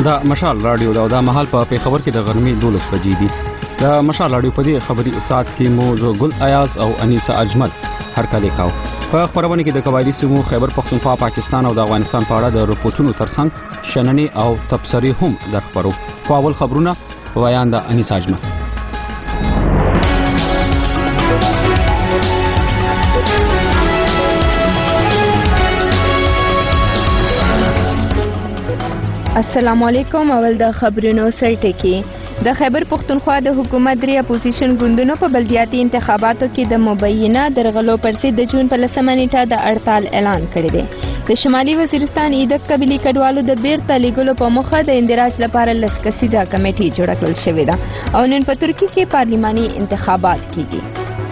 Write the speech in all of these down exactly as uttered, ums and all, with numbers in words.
دا مشال رادیو دا د محل په خبر کې د غرمې دولس بجې دي د مشال رادیو په دې خبري ساعت کې مو زو ګل ایاز او انیسا اجمل هر کله کاو په خبرونه کې د قبایلی سیمو خیبر پختونخوا پاکستان او د افغانستان په اړه د رپورټونو ترڅنګ شننې او تبصرې هم درخبرو په اول خبرونه ویان د انیسا اجمل. السلام علیکم. اول د خبرونو سرټکی د خیبر پختونخوا د حکومت درې اپوزیشن ګوندونو په بلدیاتي انتخاباتو کې د مبینه درغلو پر ضد د جون په لسمه نیټه د هړتال اعلان کړی دی. د شمالي وزیرستان ایدک قبیلي کډوالو د بیرته لیږلو په موخه د اندراج لپاره لس کسیزه کمیټې جوړه کړل شوې ده او نن په ترکیه کې پارلماني انتخابات کیږي.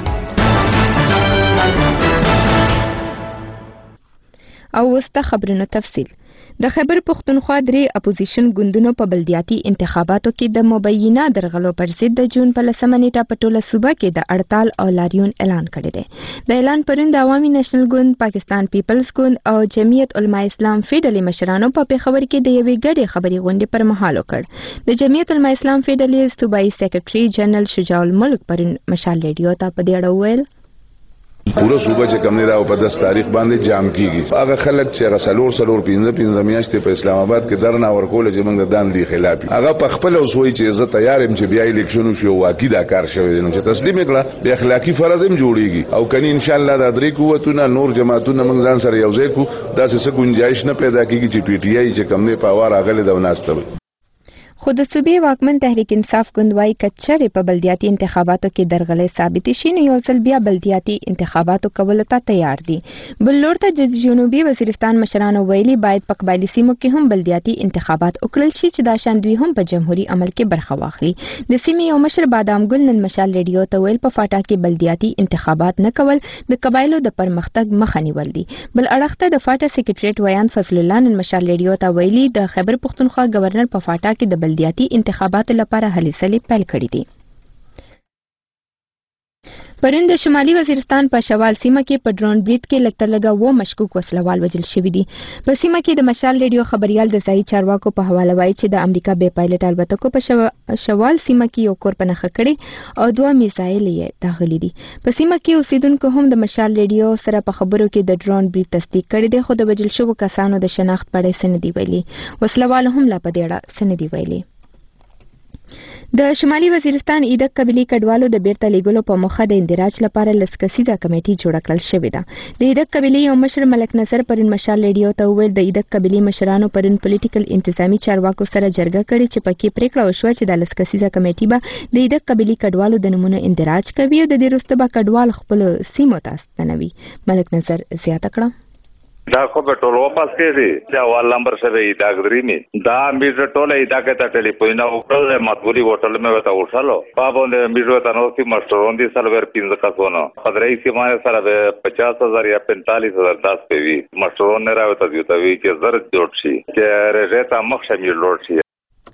او اوس د خبرونو تفصیل. د خیبر پختونخوا درې اپوزیشن ګوندونو په بلدیاتي انتخاباتو کې د مبینه درغلو پر ضد د جون په لسمه نیټه په ټوله صوبه کې د هړتال او لاریون اعلان کړی دی. د اعلان پرون د عوامي نېشنل ګوند، پاکستان پیپلز ګوند او جمعیت علماء اسلام فیډرالي مشرانو په پیښور کې د یوې ګډې خبري غونډې پر مهال وکړ. د جمعیت علماء اسلام فیډرالي صوبایي سیکریټري جنرال شجاع الملک پرون مشال ریډیو ته په دې اړه وویل پورا صوبه چې کم نه دا په داس تاریخ باندې جام کیږي. هغه خلک چې غسلور سلور پینځه پینځه میاشتې په اسلام آباد کې درنه ورکول چې موږ د دان دی خلاف هغه په خپل اوسوي چې زه تیار يم چې بیا الیکشن شو واقعي دا کار شوی دی نو چې تسلیم کړه به اخلاقی فرض هم جوړیږي او کني ان شاء الله د درې قوتونه نور جماعتونه موږ ځان سره یوځای کو دا څه گنجائش نه پیدا کیږي چې پی ټی آی چې کم نه پاوار اغله د وناستوي. خو د صوبې واکمن تحریک انصاف ګوند وايي کچرې په بلدیاتي انتخاباتو کې درغلې ثابت شي نو یو ځل بیا بلدیاتي انتخاباتو کولو ته تیار دي. بل لور ته د جنوبي وزیرستان مشرانو ویلي باید په قبایلی سیمو کې هم بلدیاتي انتخابات وکړل شي چې دا شان دوی هم په جمهوریت عمل کې برخه واخلي. د سیمې یو مشر بادام ګل نن مشال ریډیو ته ویل په فاټا کې بلدیاتي انتخابات نه کول د قبایلو د پرمختګ مخه نیول دي. بل اړخ ته د فاټا سیکریټریټ ویان فضل الله نن مشال ریډیو ته ویلي د خیبر پختونخوا گورنر په فاټا کې د بلدیاتي انتخاباتو لپاره هلې ځلې پیل کړې دي. پرون د شمالي وزیرستان په شوال سیمه کې په ډرون بریډ کې لکتر لګا و مشکوک وسلوال وجل شوی دي. په سیمه کې د مشال ریډیو خبريال د ځای چارواکو په حواله وایي چې د امریکا بې پایلټ الوتکو په شو... شوال سیمه کې یو کور په نښه کړي او دوه میزایل یې داخلي دي. په سیمه کې اوسیدونکو هم د مشال ریډیو سره په خبرو کې د ډرون بریډ تصدیق کړی دی خو د وجل شوو کسانو د شناخت په اړه څه نه دی ویلي. وسلوال هم لا په دې اړه څه نه دی ویلي. د شمالي وزیرستان ایدک قبیلي کډوالو د بیرته لیږلو په موخه د اندراج لپاره لس کسیزه کمیټې جوړه کړل شوې ده. د ایدک قبیلي یو مشر ملک نصر پرون مشال ریډیو ته وویل د ایدک قبیلي مشرانو پرون پولیټیکل انتظامی چارواکو سره جرګه کړې چې پکې پریکړه وشوه چې د لس کسیزه کمیټې به د ایدک قبیلي کډوالو د نمونه اندراج کوي او د دې وروسته به کډوال خپل سیمو ته ستنوي. ملک نصر زیاته کړه دا خو به ټول واپس کېږي دا وال نمبر سره دا غدريمي دا میټر ټوله دا کته ټلیفون او ټول ماتوري هوټل مې وتا ورسالو پابوند میټر ته نو کی مسترون دي سلور پینځه کسونو خدای کی ما سره پچاس هزار یا پینتالیس هزار داس پیوي مسترون نه راوته دی ته وی چې زر جوړ شي چې رېتا مخ شمیر لوړ شي.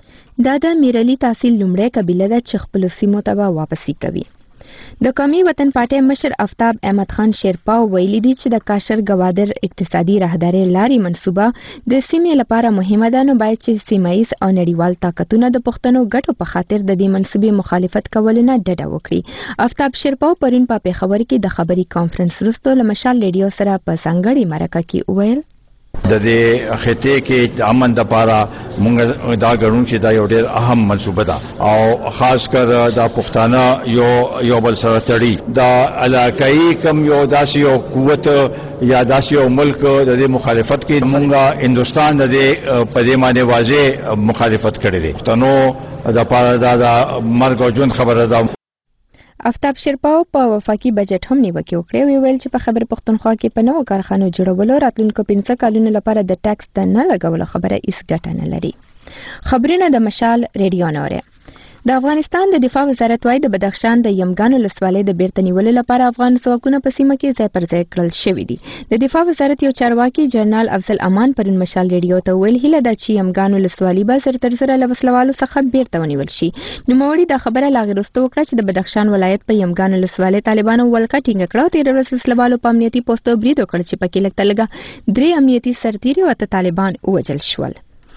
دا د میرلی تحصیل لومړی قبیله ده چې خپل سیمو ته واپسی کوي. د قومي وطن پارټي مشر آفتاب احمد خان شیرپا ویلي دي چې د کاشر گوادر اقتصادي راهداري لاري منصوبه د سیمې لپاره مهمه ده نو باید چې سیمایي او نړیوال طاقتونه د پښتنو ګټو په خاطر د دې منصوبې مخالفت کول نه ډډه وکړي. آفتاب شیرپا پرون په پیښور کې د خبري کانفرنس وروسته له مشال ریډیو سره په ځانګړي مرکه کې وویل د دې خطې کې د امن د لپاره موږ دا غواړو چې دا یو ډېر اهم منصوبه ده او خاص کر د پښتانه یو یو بل سره تړي د علاقايي کم یو داسې یو قوت یا داسې یو ملک د دې مخالفت کې موږ هندستان د دې په دې باندې واضح مخالفت کړې ده. پښتنو د لپاره دا مرګ او ژوند خبره ده. آفتاب شیرپاو په وفاقي بجټ هم نیوکه وکړه او ویل چې په خیبر پختونخوا کې په نوو کارخانو جوړولو راتلونکو پنځه کلونو لپاره د ټیکس د نه لګولو خبره هیڅ ګټه نه لري. خبرونه د مشال ریډیو نوره. د افغانستان د دفاع وزارت وايي د بدخشان د یمګان ولسوالۍ د بیرته نیولو لپاره افغان ځواکونه په سیمه کې ځای پر ځای کړل شوي دي. د دفاع وزارت یو چارواکي جنرال افضل امان پرون مشال ریډیو ته ویل هیله ده چې یمګان ولسوالۍ به زر تر زره له وسلوالو څخه بیرته ونیول شي. نوموړي دا خبره لا غیر وروسته وکړه چې د بدخشان ولایت په یمګان ولسوالۍ طالبانو ولکه ټینګه کړه او تېره ورځ وسلوالو په امنیتي پوسټو برید وکړ چې پکې لږ تر لږه درې امنیتي سرتیري او اته طالبان ووژل شول.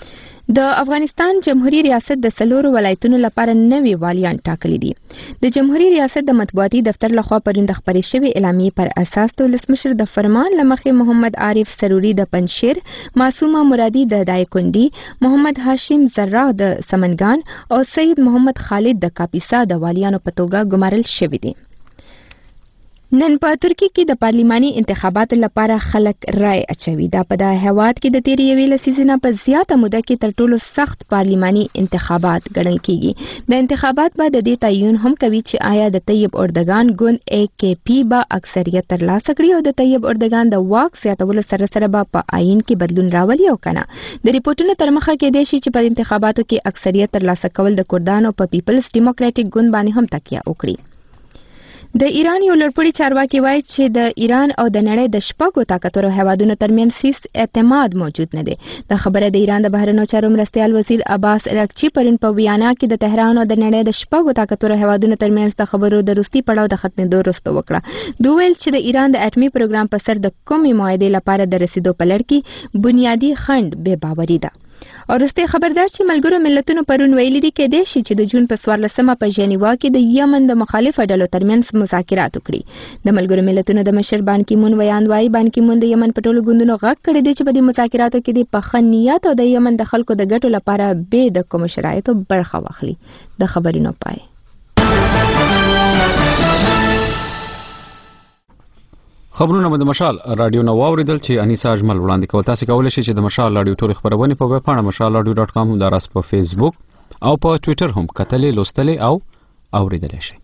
د افغانستان جمهوریت ریاست د سلورو ولایتونو لپاره نوي والیان ټاکلي دي. د جمهوریت ریاست د مطبوعاتي دفتر لخوا پرون د خپرې شوې اعلامیې پر اساس د ولسمشر د فرمان لمخې محمد عارف سروري د پنشیر، معصومه مرادي د دایکنډي، محمد هاشم زراح د سمنګان او سید محمد خالد د کاپیسا د والیانو په توګه ګمارل شوي دي. نن په ترکیه کې د پارلماني انتخاباتو لپاره خلک رای اچوي. دا په د هیواد کې د تیرې یوې لسیزې نه په زیاته موده کې تر ټولو سخت پارلماني انتخابات ګڼل کیږي. د انتخابات به د دې تعین هم کوي چې آیا د طیب اردوغان ګوند اے کې پی به اکثریت ترلاسه کړي او د طیب اردوغان د واک زیاتولو سره سره به په آئین کې بدلون راولي او کنه. د ریپورتونو تر مخه کېدای شي چې په انتخاباتو کې اکثریت ترلاسه کول د کردانو په پیپلز ډیموکراټیک ګوند باندې هم تکیه وکړي. د ایران یو لوړپوړي چارواکي وایي چې د ایران او د نړۍ د شپږو طاقتورو هیوادونو ترمنځ هیڅ اعتماد موجود نه دی. دا خبره د ایران د بهرنیو چارو مرستیال وزیر عباس اراغچی پرون په ویانا کې د تهران او د نړۍ د شپږو طاقتورو هیوادونو ترمنځ د خبرو د وروستي پړاو د ختمېدو وروسته وکړه. دوی ویل چې د ایران د اټومي پروګرام په سر د کومې معاهدې لپاره د رسیدو په لړ کې بنیادی خنډ بې باوري ده. او رسته خبردار چې ملګرو ملتونو پرون ویلي دي کې د شي چې د جون په څوارلسمه په ژنیوا کې د یمن د مخالفه ډلو ترمنځ مذاکرات وکړي. د ملګرو ملتونو د مشر بان کی مون ویاند وايي بان کی مون د یمن په ټولو ګوندونو غږ کړی دی چې په دې مذاکراتو کې د پخنیات او د یمن د خلکو د ګټو لپاره به د کوم شرایطو برخه واخلي. د خبرونو پای خبرونه د مشال رادیو نو اوریدل چې انیسا اجمل وړاندې کول. تاسو کولی شئ چې د مشال رادیو ټول خبرونه په ویب پاڼه مشال رادیو ډاټ کام دا راس په فیسبوک او په ټوئیټر هم کتلې لوستلې او اوریدلې شئ.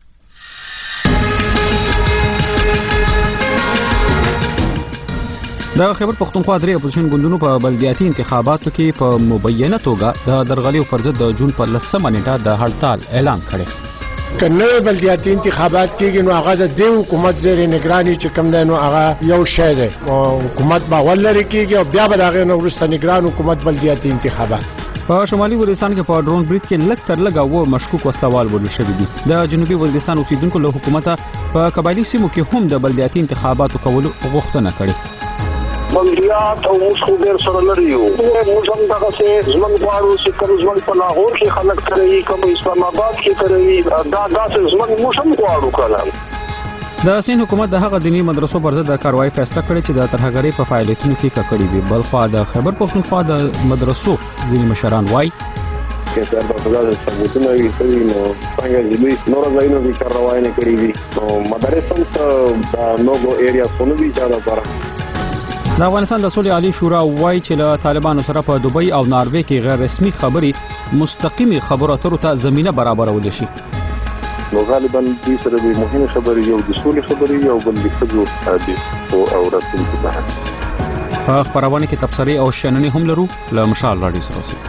د خیبر پختونخوا درې اپوزیشن ګوندونو په بلدیاتي انتخاباتو کې په مبینه توګه د درغلیو پر ضد د جون پر لسمه نیټه د هړتال اعلان کړی. کنه بلدیاتي انتخابات کېږي نو هغه د دې حکومت زیر نگرانی چې کوم دی نو هغه یو شی دی او حکومت باور لري کېږي او بیا به هغه نو وروسته نگران حکومت بلدیاتي انتخابات. په شمالي وزیرستان کې په ډرون بریډ کې لږ تر لږه و مشکوک وسلوال وژل شوي دي. د جنوبي وزیرستان اوسیدونکو له حکومت په قبایلي سیمو کې هم د بلدیاتي انتخاباتو کولو غوښتنه کړې. بلدیات او موږ خو ډېر سره لري یو موږ هم دغسې ژوند غواړو چې کوم ژوند په لاهور کې خلک کوي کوم اسلام آباد کې کوي دا داسې ژوند موږ هم غواړو کله. د سین حکومت د هغه دیني مدرسو پر ضد د کاروایی فیصله کړې چې د ترهګرۍ په فعالیتونو کې ککړې وي. بلخوا د خیبر پختونخوا د مدرسو ځینې مشران وایي که سر په دغه ثبوتونه یې کوي نو څنګه چې نور ځایونو کې کاروایی نه کړې دي نو مدرسې هم ته نوګو ایریا سونه دي چې دا لپاره د افغانستان د سولې عالی شورا وایي چې له طالبانو سره په دوبۍ او ناروې کې غیر رسمي خبرې مستقیمي خبرو اترو ته زمینه برابرول شي. نو غالبا دې سره د مهمه خبرې یو د سولې خبرې یو بل د خبرو د او راتلونکي په اړه په خبرونه کې تبصرې او شننې هم لرو. له مشال رادیو سره اوسئ.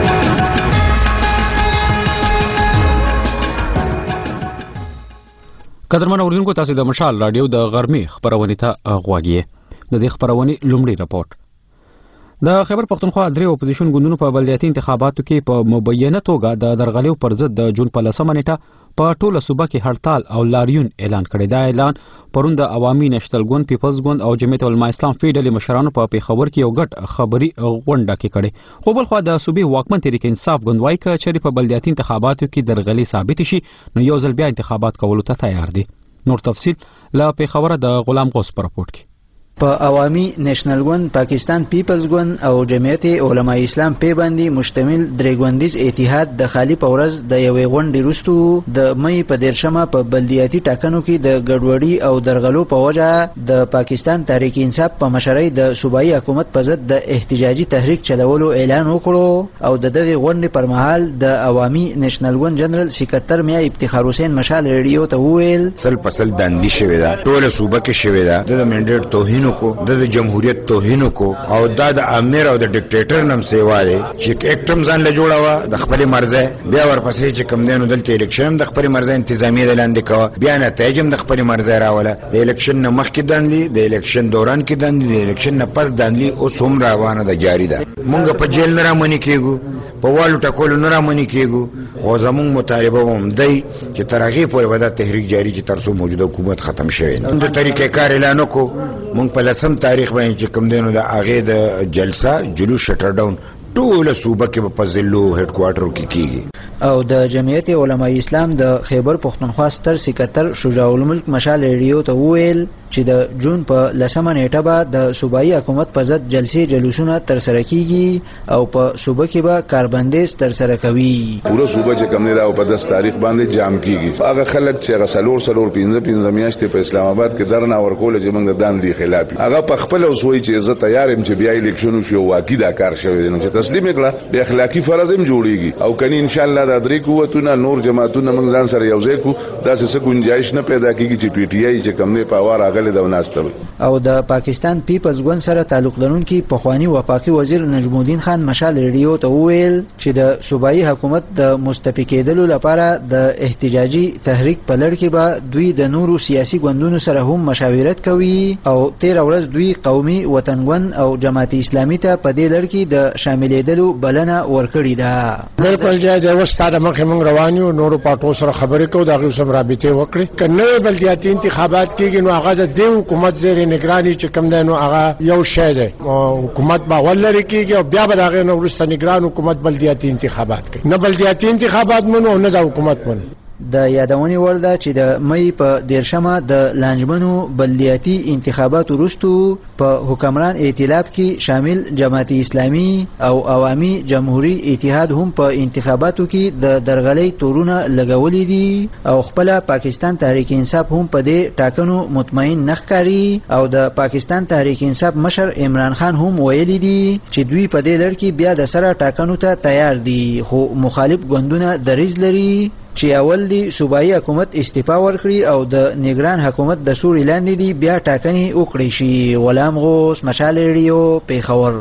قدرمن اوریدونکو تاسو د مشال رادیو د غرمې خبرونه ته غواړئ. د دې خبرونه لومړی راپورټ. د خیبر پختونخوا درې اپوزیشن ګوندونو په بلدیاتي انتخاباتو کې په مبینه توګه د درغلیو پر ضد د جون په لسمه نیټه په ټوله صوبه کې هړتال او لاریون اعلان کړی. دا اعلان پرون د عوامي نشتل ګوند، پیپلز ګوند او جمعیت العلماء اسلام فی ډلې مشرانو په پیښور کې یو ګډ خبري غونډه کې کړی. خو بل خوا د صوبې واکمن تحریک انصاف ګوند وایي چې په بلدیاتي انتخاباتو کې درغلي ثابت شي نو یو ځل بیا انتخابات کولو ته تیار دي. نور تفصیل له پیښور د غلام غوث پر رپورټ کې. په عوامي نېشنل ګوند، پاکستان پیپلز ګوند او جمعیت علماء اسلام په باندې مشتمل درې ګوندیز اتحاد د خالی په ورځ د یوې غونډې وروسته د مې په دیرشمه په بلدیاتي ټاکنو کې د ګډوډي او درغلو په وجه د پاکستان تحریک انصاف په مشرۍ د صوبایي حکومت په ضد د احتجاجي تحریک چلولو اعلان وکړو او د دغه غونډې پر مهال د عوامي نېشنل ګوند جنرال سکرټر میا افتخار حسین مشال ریډیو ته وویل سل پسل داندي شوی دا ټول صوبه کې شوی دا د منډیټ توهین کو د جمهوریت توهین کو او دا د امیر او د ډیکټیټر نم سیوا دی چې اکټم ځان له جوړاوه د خپل مرزه بیا ورپسې چې کم دینو دلته الیکشن د خپل مرزه انتظامی لاندې کا بیا نتایج د خپل مرزه راوله د الیکشن نه مخکې دانلی د الیکشن دوران کې دانلی د الیکشن نه پس دانلی او سوم روانه د جاری ده. مونږ په جیل نه رامنې کېګو په والو ټکول نه رامنې کېګو خو زمونږ مطالبه هم دی چې تر هغه پورې ودا تحریک جاری چې تر څو موجوده حکومت ختم شوی نه د طریقې کار اعلان کو مونږ په لسم تاریخ باندې چې کوم دینو د هغه د جلسه جلوس شټر ډاون ټول صوبه کې په ضلعو هډ کوارټر کې کیږي. او د جمعیت علماء اسلام د خیبر پختونخوا ستر سکرټر شجاع الملک مشال ریډیو ته وویل چې د جون په لسمه نیټه به د صوبایي حکومت په ضد جلسې جلوسونه ترسره کیږي او په صوبه کې به کاربندیز ترسره کوي. پوره صوبه چې کوم نه په داس تاریخ باندې جام کیږي. هغه خلک چې هغه سلور سلور پنځه پنځه میاشتې په اسلام آباد کې درنه ورکول چې موږ د دان دی خلاف هغه په خپل اوسوي چې زه تیار يم چې بیا الیکشن شو واقعي دا کار شوی دی نو چې تسلیم کړه به اخلاقی فرض هم جوړیږي او کني ان شاء الله د درې قوتونه نور جماعتونه موږ ځان سره یوځای کو دا څه گنجائش نه پیدا کیږي چې پی ټی آی چې کوم نه پاوار اغله د وناستوي. او د پاکستان پیپلز ګوند سره تعلق لرونکي پخوانی وفاقي وزیر نجم الدین خان مشال ریډیو ته وویل چې د صوبایي حکومت د مستفید کېدلو لپاره د احتجاجي تحریک په لړ کې به دوی د نورو سیاسي ګوندونو سره هم مشاورت کوي او تیر ورځ دوی قومي وطنګوند او جماعت اسلامي ته په دې لړ کې د شاملېدلو بلنه ورکړې ده. بالکل جای د وستاده مخه موږ روان یو نورو پټو سره خبرې کوو دغه سم رابطه وکړي کنه بلدیاتي انتخابات کېږي نو هغه د دې حکومت زیر نگرانی چې کوم دی نو هغه یو شی دی حکومت به ولري کېږي او بیا به هغه نو ورسته نگران حکومت بلدیاتي انتخابات کوي نه بلدیاتي انتخابات منو نه د حکومت منو. د یادونې وړ ده چې د مې په دیرشمه د لانجمنو بلدیاتي انتخاباتو وروسته په حکمران ائتلاف کې شامل جماعت اسلامي او عوامي جمهوریت اتحاد هم په انتخاباتو کې د درغلۍ تورونه لګولې دي او خپل پاکستان تحریک انصاف هم په دې ټاکنو مطمئن نه ښکاري او د پاکستان تحریک انصاف مشر عمران خان هم ویلي دي چې دوی په دې لړ کې بیا د سره ټاکنو ته تیار دي خو مخالف ګوندونه دریځ لري چې اول دی صوبایي حکومت استعفا ورکړي او د نگران حکومت د سوري لاندې دی بیا ټاکنې وکړي شي. غلام غوث مشال ریډیو پیښور.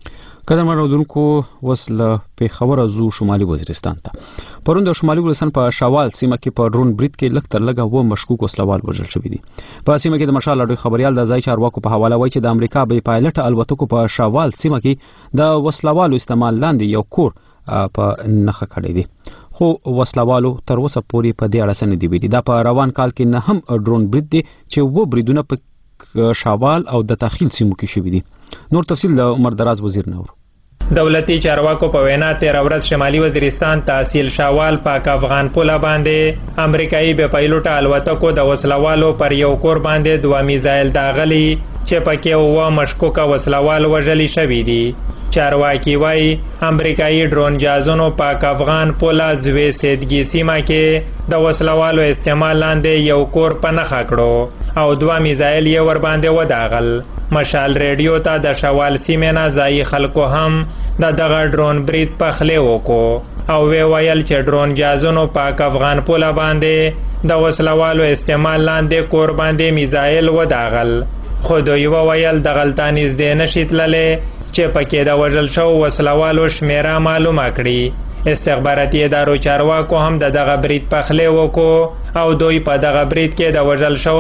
قدم راودونکو وسله پیښور زو شمالي وزیرستان ته پرون د شمالي وزیرستان په شوال سیمه کې په ډرون برید کې لږ تر لږه و مشکوک وسلوال وژل شوی دي. په سیمه کې د مشال اډو خبريال د ځای چارواکو په حواله وایي چې د امریکا به پایلټ الوتکو په شوال سیمه کې د وسلوالو استعمال لاندې یو کور په نخښه کړی دی خو وسلوالو تر اوسه پورې په دې اړه څه نه دی ویلي. دا په روان کال کې نه هم ډرون برید دی چې و بریدونه په شوال او د تخیل سیمو کې شوي دي. نور تفصیل د عمر دراز وزیر نور. دولتي چارواکو په وینا تیر ورځ شمالي وزیرستان تحصیل شوال پاک افغان پوله باندې امریکایي به پایلوټ الوتکو د وسلوالو پر یو کور باندې دوه میزایل داغلي چې پکې و مشکوکه وسلوال وژلي شوي دي. چارواکي وایي امریکایي ډرون جازونو پاک افغان پوله زوی سیدګي سیمه کې د وسلوالو استعمال لاندې یو کور په نښه کړو او دوه میزایل یې ور باندې وداغل. مشال ریډیو ته د شوال سیمې نه ځایي خلکو هم د دغه ډرون برید پخلی وکړو او وی ویل چې ډرون جازونو پاک افغان پوله باندې د وسلوالو استعمال لاندې کور باندې میزایل وداغل خو دوی ویل د غلطان نږدې نشي تللی چې پکې د وژل شو وسلوالو شمیره معلومه کړي. استخباراتي ادارو چارواکو هم د دغه برید پخلی وکړو او دوی په دغه برید کې د وژل شو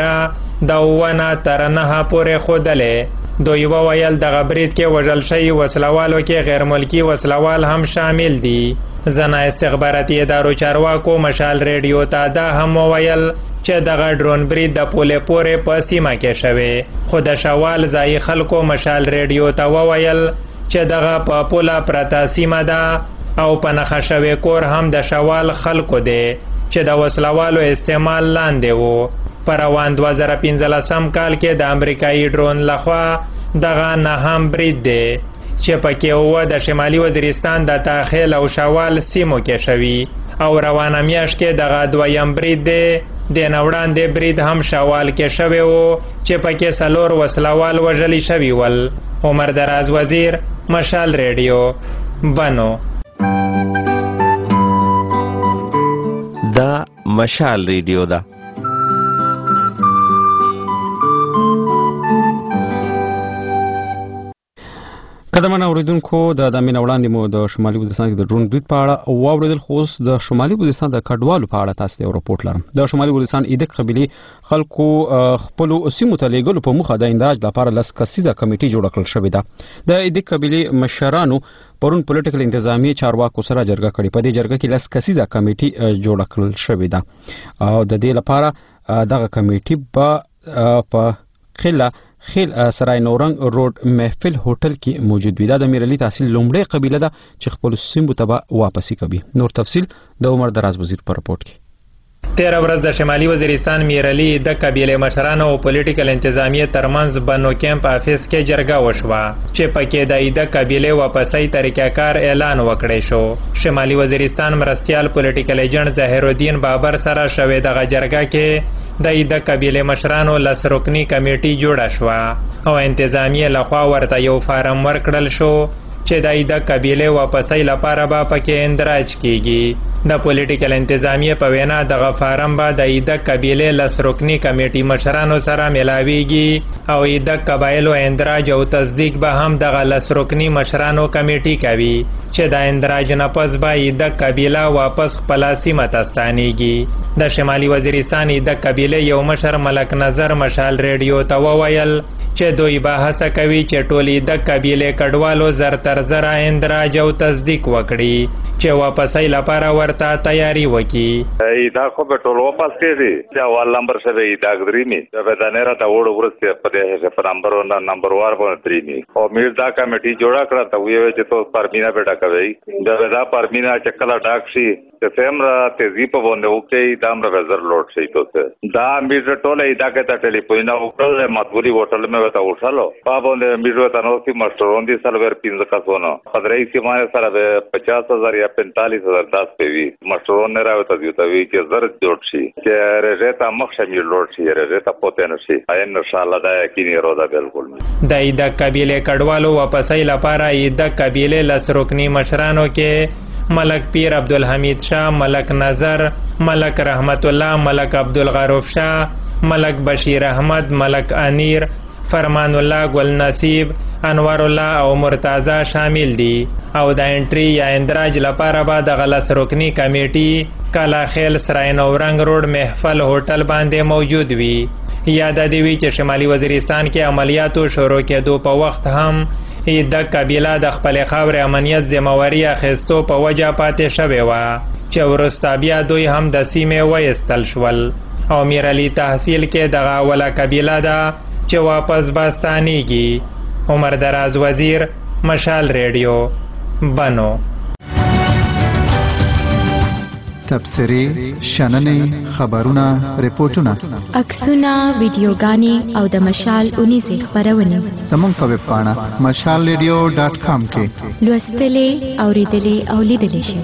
شمیره د اووه تر نهه پورې ښودلې. دوی وویل دغه برید کې وژل شوي وسلوالو کې غیر ملکي وسلوال هم شامل دي. ځنه استخباراتي ادارو چارواکو مشال ریډیو ته دا هم وویل چې دغه ډرون برید د پولې پورې په سیمه کې شوی خو د شوال ځایي خلکو مشال ریډیو ته وویل چې دغه په پوله پرته سیمه ده او په نښه شوی کور هم د شوال خلکو دی چې د وسلوالو استعمال لاندې وو. په روان دوه زره پنځلسم کال کې د امریکایي ډرون لخوا دغه نهم برید دی چې پکې اووه د شمالي وزیرستان د تاخیل او شوال سیمو کې شوي او روانه میاشت کې دغه دویم برید دی. د نوړاندې برید هم شوال کې شوی وو چې پکې څلور وسلوال وژلي شوي ول. عمر دراز وزیر مشال ریډیو بنو. دا مشال ریډیو ده. قدمن اوریدونکو د دامین وړاندې مو د شمالي وزیرستان د ډرون برید په اړه او اوریدل خو د شمالي وزیرستان د کډوالو په اړه تاسو ته راپورټ لرم. د شمالي وزیرستان ایدک قبيله خلکو خپل سیمو ته لیږلو په مخه د اندراج لپاره لس کسیزه کمیټي جوړ کړل شوې ده. د ایدک قبيله مشرانو پرون پولیټیکل انتظامی چارواکو سره جرګه کړې. په دې جرګه کې لس کسیزه کمیټي جوړ کړل شوې ده او د دې لپاره دغه کمیټي په په خله خیل سرای نورنګ روډ محفل هوټل کې موجود وي. دا د میرعلي تحصیل لومړی قبیله ده چې خپل سیمو ته به واپسی کوي. نور تفصیل د عمر دراز وزیر په رپورت کې. تیره ورځ د شمالي وزیرستان میرعلي د قبیلې مشرانو او پولیټیکل انتظامیې ترمنځ بنو کیمپ افیس کې جرګه وشوه چې پکې د د قبیلې واپسۍ طریقه‌کار اعلان وکړی شو. شمالي وزیرستان مرستیال پولیټیکل ایجنټ ظاهر الدین بابر سره شوې دغه جرګه کې د د قبیلې مشرانو لس رکنی کمیټي جوړه شوه او انتظامیې لخوا ورته یو فارم ورکړل شو چې د د قبیلې واپسۍ لپاره به پکې اندراج کیږي. د پولیټیکل انتظامیې په وینا دغه فارم به د د قبیلې لس رکنی کمیټي مشرانو سره ملاویږي او د قبایلو اندراج او تصدیق به هم دغه لس رکنی مشرانو کمیټي کوي چې د اندراج نه پس به د قبیله واپس خپله سیمه ته ستانیږي. د شمالي وزیرستان د قبیلې یو مشر ملک نظر مشال ریډیو ته وویل چې دوی به هڅه کوي چې ټولې د قبیلې کډوالو زر تر زره اندراج او تصدیق وکړي چې واپسۍ لپاره ورته تیاری وکړي. دا خو به ټول واپس کېږي چې اول نمبر شوی دا درېمي به دا نه راته وړو ورسته په دې په نمبر ون نمبر وار باندې درېمي او میر دا کمیټي جوړه کړه ته وی چې تو پرمینا به ډاکوي دا دا پرمینا چې کله ډاک شي چې سمرا تیزی په باندې وکړي دا امر وزر لوټ شي ته دا میر ټوله دا کې ته ټلیفون او کړل مدبوري هوټل مې وتا وښالو په باندې میر وتا نو سي مشترون دي سلور پینځه کسونه خدای سي ما سره به پچاس هزار یا پینتالیس هزار داس پیوي مشترون نه راوته دی ته وی چې زر جوړ شي چې رجتا مخ شمیر لوټ شي رجتا پته نه شي ان شاء الله دا یقیني رودا بالکل د د قبیلې کډوالو واپسۍ لپاره د قبیلې لس رکنی مشرانو کې ملک پیر عبدالحمید شاه، ملک نظر، ملک رحمت الله، ملک عبدالغروف شاه، ملک بشیر احمد، ملک انیر، فرمان الله گل نصیب، انوار الله او مرتضی شامل دي او د انټری یا اندراج لپاره به د غلس رکنی کمیټي کالا خیل سرای نورنګ روډ محفل هوټل باندې موجود وي. یاد دی وی چې شمالي وزیرستان کې عملیاتو شروع کېدو په وخت هم د قبیله د خپل خاورې امنیت ذمہواری اخیستو په وجه پاتې شوې وه چې وروسته بیا دوی هم د سیمې وایستل شول او میرعلي تحصیل کې دغه اوله قبیله ده چې واپس به ستانیږي. عمر دراز وزیر، مشال ریډیو، بنو. تبصرې، شننې، خبرونه، ریپورتونه، عکسونه، ویډیوګانې او د مشال اونیزې خپرونې زموږ په ویب پاڼه مشال ریډیو ډاټ کام کې لوستلې، اورېدلې او لیدلې شئ.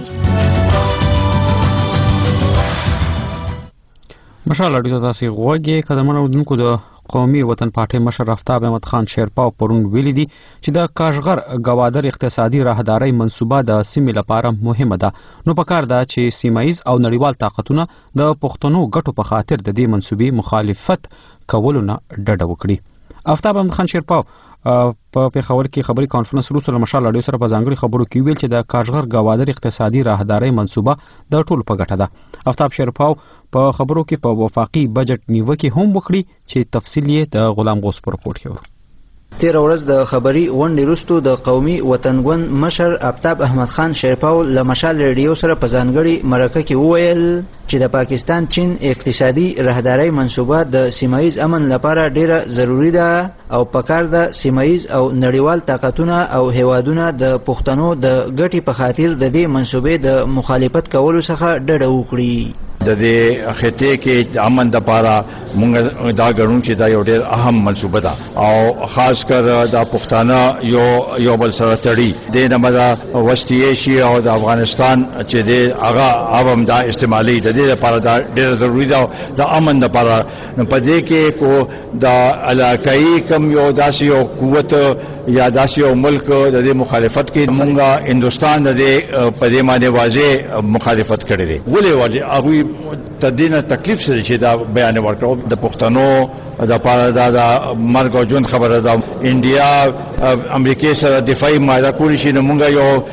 مشال ریډیو ته تاسو غوږی قدمونه اورونکو د قومي وطن پارټي مشر آفتاب احمد خان شیرپا پرون ویلي دي چې د کاشغر گوادر اقتصادي راهداري منصوبه د سیمې لپاره مهمه ده. نو پکار ده چې سیمایز او نړیوال طاقتونه د پښتنو ګټو په خاطر د دې منصوبې مخالفت کولو نه ډډه وکړي. آفتاب احمد خان شیرپا په پیښور کې خبري کانفرنس وروسته مشال اډیو سره په ځانګړي خبرو کې ویل چې د کاشغر گوادر اقتصادي راهداري منصوبه د ټولو په ګټه ده. آفتاب شیرپا په خبرو کې په وفاقي بجټ نیوکه هم وکړي چې تفصیل یې د غلام غوث پر رپورت کې ورو. تیر ورځ د خبري غونډې وروسته د قومي وطنګون مشر آفتاب احمد خان شیرپا له مشال ریډیو سره په ځانګړي مرکه کې وویل چې د پاکستان چین اقتصادي راهداري منصوبه د سیمایز امن لپاره ډیره ضروری ده او پکار ده سیمایز او نړیوال طاقتونه او هیوادونه د پښتنو د ګټې په خاطر د دې منصوبې د مخالفت کولو څخه ډډه وکړي. د دې خطې کې امن د پاره مونږ دا ګڼو چې دا یو ډېر اهم منصوبه ده او خاص کر د پښتانه یو یو بل سره تړي د نمدا وسطی ایشیا او د افغانستان چې د هغه عوام دا استعمالي د دې لپاره دا ډېر ضروری ده د امن لپاره. نو په دې کې کو د علاقائی کم یو داسې یو قوت یا داسې یو ملک د دې مخالفت کې مونږه هندستان د دې په دې باندې واضح مخالفت کړی دی. ولې واضح هغه تدینه تکلیف سره چې دا بیان ورکړو د پښتنو د پاره دا د مرګ او ژوند خبره ده. انډیا امریکای سره دفاعي معاهده کولی شي نو مونږ یو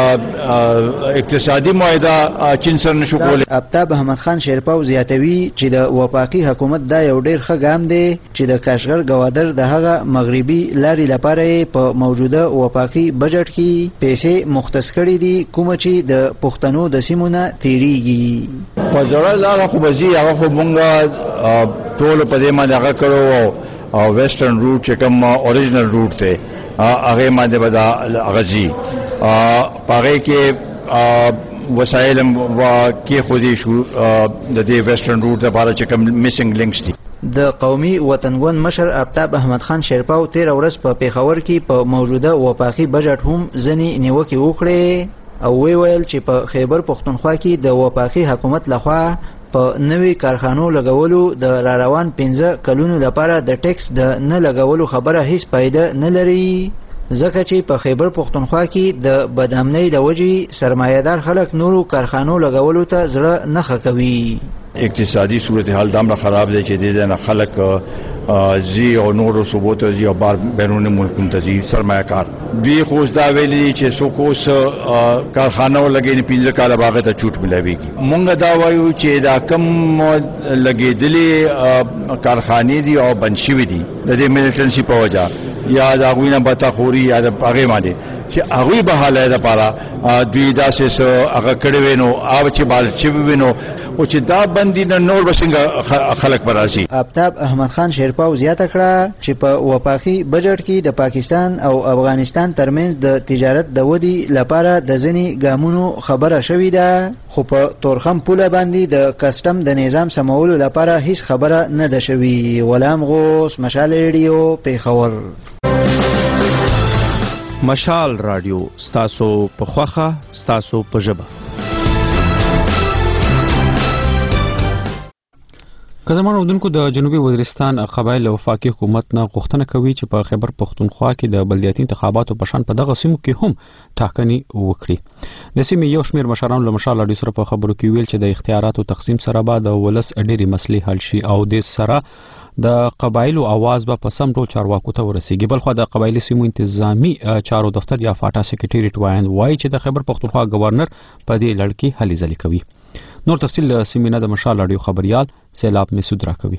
اقتصادي معاهده چین سره نشو کولی. آفتاب احمد خان شیرپا زیاتوي چې د وفاقي حکومت دا یو ډیر ښه ګام دی چې د کاشغر گوادر د هغه مغربي لارې لپاره په موجوده وفاقي بجټ کې پیسې مختص کړي دي کوم چې د پښتنو د سیمونه تیریږي. په ځړه لاره خو بزي هغه خو مونږ ټول په دې باندې هغه کړو او ویسټرن روټ چې کوم اوریجنل روټ ته هغه باندې بدا غزي پاره کې وسایل وا کې خو دې شو د دې ویسټرن روټ لپاره چې کوم میسنګ لینکس دي. د قومي وطنګون مشر آفتاب احمد خان شیرپاو تیر ورځ په پیښور کې په موجوده وفاقي بجټ هم ځنې نیوکې وکړې او وی ویل چې په خیبر پښتونخوا کې د وفاقي حکومت لخوا په نوي کارخانو لګولو د را روان پنځه کلونو لپاره د ټیکس د نه لګولو خبره هیڅ فایده نه لري ځکه چې په خیبر پښتونخوا کې د بدامنۍ د وجې سرمایه‌دار خلک نورو کارخانو لګولو ته زړه نه ښه کوي. اقتصادي صورتحال دامره خراب دی چې د نه خلک زی او نورو صوبو ته زی او بار بیرون ملکونو ته زی سرمایه‌کار دوی خو دا ویلي چې څوک اوس کارخانو لګې نه پنځه کاله باغ ته چوټ ملويږي. مونږ دا وایو چې دا کم لګېدلې کارخانې دي او بند شوي دي د دې میلیټنسي په وجه یا دا غوینه بتاخوري یا د هغه باندې چې هغه به حاله ده پاره دوی داسې هغه کړي وینو او چې بال چې وینو او چې دا بندي نه نور بسنګ خلک براسي. آفتاب احمد خان شیرپاو زیاته کړه چې په وفاقي بجټ کې د پاکستان او افغانستان ترمنځ د تجارت د ودی لپاره د ځینې ګامونو خبره شوې ده خو په تورخم پوله باندې د کسټم د نظام سمولو لپاره هیڅ خبره نه ده شوې. غلام غوث، مشال ریډیو، پیښور. مشال رادیو ستاسو په خوخه ستاسو په ژبه. قدرمن اوردونکو د جنوبي وزیرستان قبایل وفاقي حکومت نه غوښتنه کوي چې په خیبر پښتونخوا کې د بلدیاتي انتخاباتو په شان په دغه سیمو کې هم ټاکنې وکړي. د سیمې یو شمېر مشرانو له مشال رادیو سره په خبرو کې ویل چې د اختیاراتو تقسیم سره به د ولس ډېرې مسلې حل شي او د سره د قبایلو आवाज به په سم ډول چارواکو ته ورسیږي. بلخو د قبایلی سیمو انتظامی چارو دفتر یا فاټا سکریټریټ وایي وایي چې د خیبر پښتونخوا گورنر په دې لړ کې هلې ځلې کوي. نور تفصیل سیمینه د مشال رادیو خبريال سیلاب مسعود راکوي.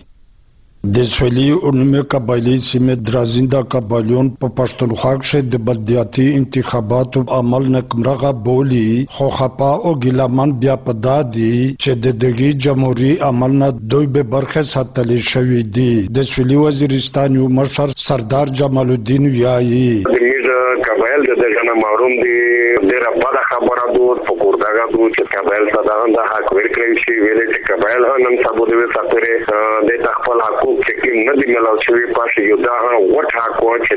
د سویلی اونمه قبایلی سیمه درازینده قبایلون په پښتونخوا کې د بلدیاتي انتخاباتو عمل نکمرغه بولی خو خپا او ګلمان بیا پدادي چې د دغه جمهوریت عمل نه دوی به برخه ساتل شوې دي. د سویلی وزیرستان یو مشر سردار جمال الدین ویایي قبایل د دغه محروم دي ډیره بده خبره دوه پکورداګه دوه چې قبایل صداغه د حق ورکړي شي ویلې چې قبایل نن سبا دوی ساتره د خپل حقوق چې نه دی ملاو شوی پاسه یو دا وټ حق چې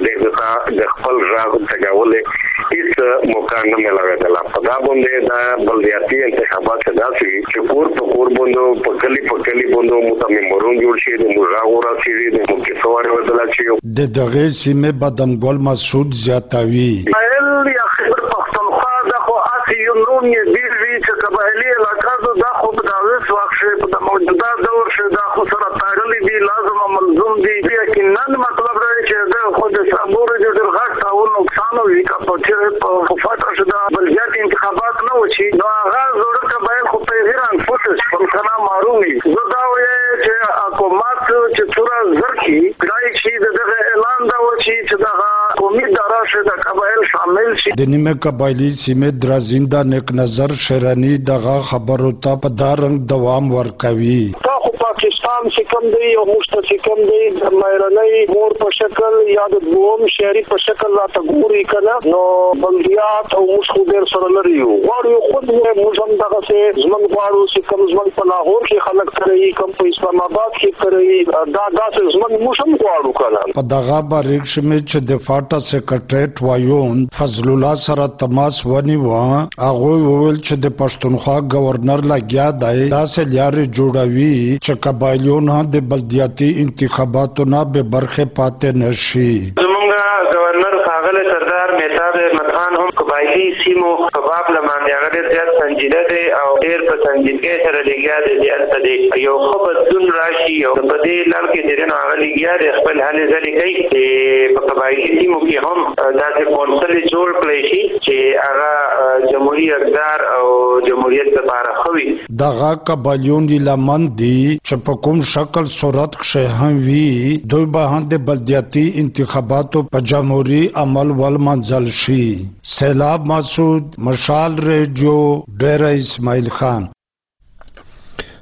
د خپل راغ تګولې هیڅ موقع نه ملاوي. په دا باندې دا بلدیاتي انتخابات داسي چې کور په کور باندې په کلی په کلی باندې متممرون جوړ شي د مراغورا سری د مکسوار ودل شي. د دغه سیمه بدمګل مسعود زیاتوي قبایل یا خیبر پښتونخوا د خو اسی یو نوم یې دی چې قبایلی علاقه دا خو د اوس وخت په موجوده دور کې دا خو سره تړلې دي لازم ملزوم دي چې نن مطلب دی چې دا خو د صبر د درغښت او نقصان وي که په فاټا شدا بلدیاتي انتخابات نه وشي نو هغه زوړ قبایل خو په ایران فوټس په کنا مارومي زه دا وایم چې حکومت چې تورا زرکی کړای شي دغه اعلان دا وشي چې دا قومي دراشه د قبایل شامل شي. د نیمه قبایلی سیمه درازینده نیک نظر شیرانی دغه خبرو ته په دارنګ دوام ورکوي. پاکستان چې کوم دی او موږ چې کوم دی د مېرنۍ مور په شکل یا د دوم شهري په شکل راته ګوري کنه نو بلدیات او موږ خو ډېر سره لري غواړو خود موږ هم دغه څه زمون غواړو چې کوم زمون په لاهور کې خلک کوي کوم په اسلام آباد کې کوي دا داسې زمون موږ هم غواړو کنه. په دغه باریک شمه چې د فاټا سکریټریټ وایون فضل الله سره تماس ونیو هغه وویل چې د پښتونخوا گورنر لګیا دی داسې لارې جوړوي چې قبایلون هم د بلدیاتي انتخاباتو نه به برخه پاتې نشي. زمونږ گورنر ښاغلی سردار مهتاب احمد خان هم قبایلی سیمو په باب لمانځي هغه ډېر زیات سنجیده دی او ډېر په سنجیدګۍ سره لګیا دی چې هلته دی یو ښه بدلون راشي او په دې لړ کې چې دی نو هغه لګیا دی خپل هلې ځلې کوي چې په قبایلي سیمو کې هم داسې کونسلې جوړ کړی شي چې هغه جمهوري اقدار او جمهوریت لپاره ښه وي. دغه قبایلون لمن دي چې په کوم شکل صورت کې هم وي دوی به هم د بلدیاتي انتخاباتو په جمهوری عمل ول منزل شي. سیلاب مسعود، مشال ریډیو، ډیره اسماعیل خان.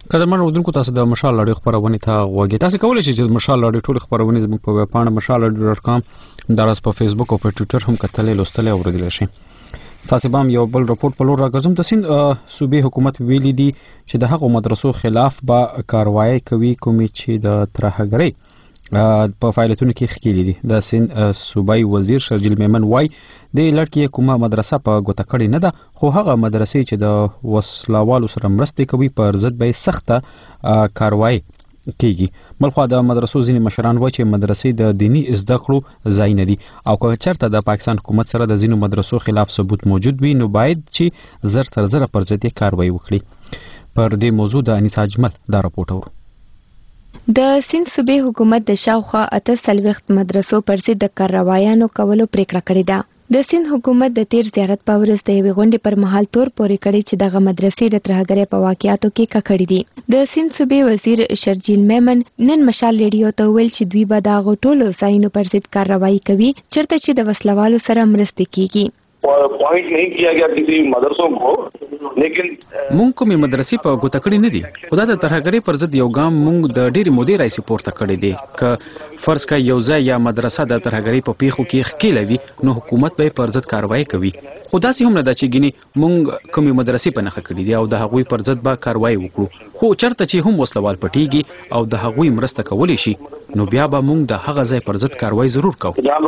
قدرمن اردوونکو تاسو د مشال لړۍ خبرونه ته غوږی تاسو کولای شئ چې مشال لړۍ ټول خبرونه زموږ په ویب پاڼه مشال لړۍ ډاټ کام دراس په فیسبوک او په ټوئیټر هم کتلې لوستلې او اوریدل شي. تاسو به یو بل راپورټ په لور راغزم د سین صوبې حکومت ویلي دي چې د هغو مدرسو خلاف به کاروایی کوي کومې چې د ترهګرۍ په فعالیتونو کې ښکېلې دي. د سین صوبای وزیر شرجیل میمن وای د لړکې کومه مدرسه په ګوته کړې نه ده، خو هغه مدرسې چې د وسلوالو سره مرسته کوي پر ضد به سخته کاروایی کیږي. بلخو د مدرسو ځینې مشران وایي چې مدرسې د دینی زده کړو ځای نه دي او که چېرته د پاکستان حکومت سره د ځینو مدرسو خلاف ثبوت موجود وي نو باید چې زر تر زره پر ضد یې کاروایی وکړي. پر دې موضوع د انیس اجمل دا راپورټ اورو. د سند صوبې حکومت د شاوخوا اته څلوېښت مدرسو پر ضد د کاروایانو کولو پریکړه کړې ده. د سند حکومت د تیر زیارت په ورځ د یوې غونډې پر مهال تور پورې کړی چې دغه مدرسې د ترهګرۍ په واقعاتو کې ککړې دي. د سند صوبې وزیر شرجیل میمن نن مشال ریډیو ته ویل چې دوی به د هغو ټولو ځایونو پر ضد کاروایی کوي چېرته چې د وسلوالو سره مرستې کیږي. پوائنٹ نہیں کیا گیا کسی مدرسوں کو، لیکن مونږ کومې مدرسې په ګوته کړې نه دي، خو د ترهګرۍ پر ضد یو ګام مونږ د ډېرې مودې راهیسې پورته کړی دی. که فرض کړه یو ځای یا مدرسه د ترهګرۍ په پیښو کې ښکېله وي نو حکومت به یې پر ضد کاروایی کوي. خو داسې هم نه ده چې ګینې مونږ کومې مدرسې په نښه کړي دي او د هغوی پر ضد به کاروایی وکړو، خو چېرته چې هم وسلوال پټېږي او د هغوی مرسته کولی شي نو بیا به مونږ د هغه ځای پر ضد کاروایی ضرور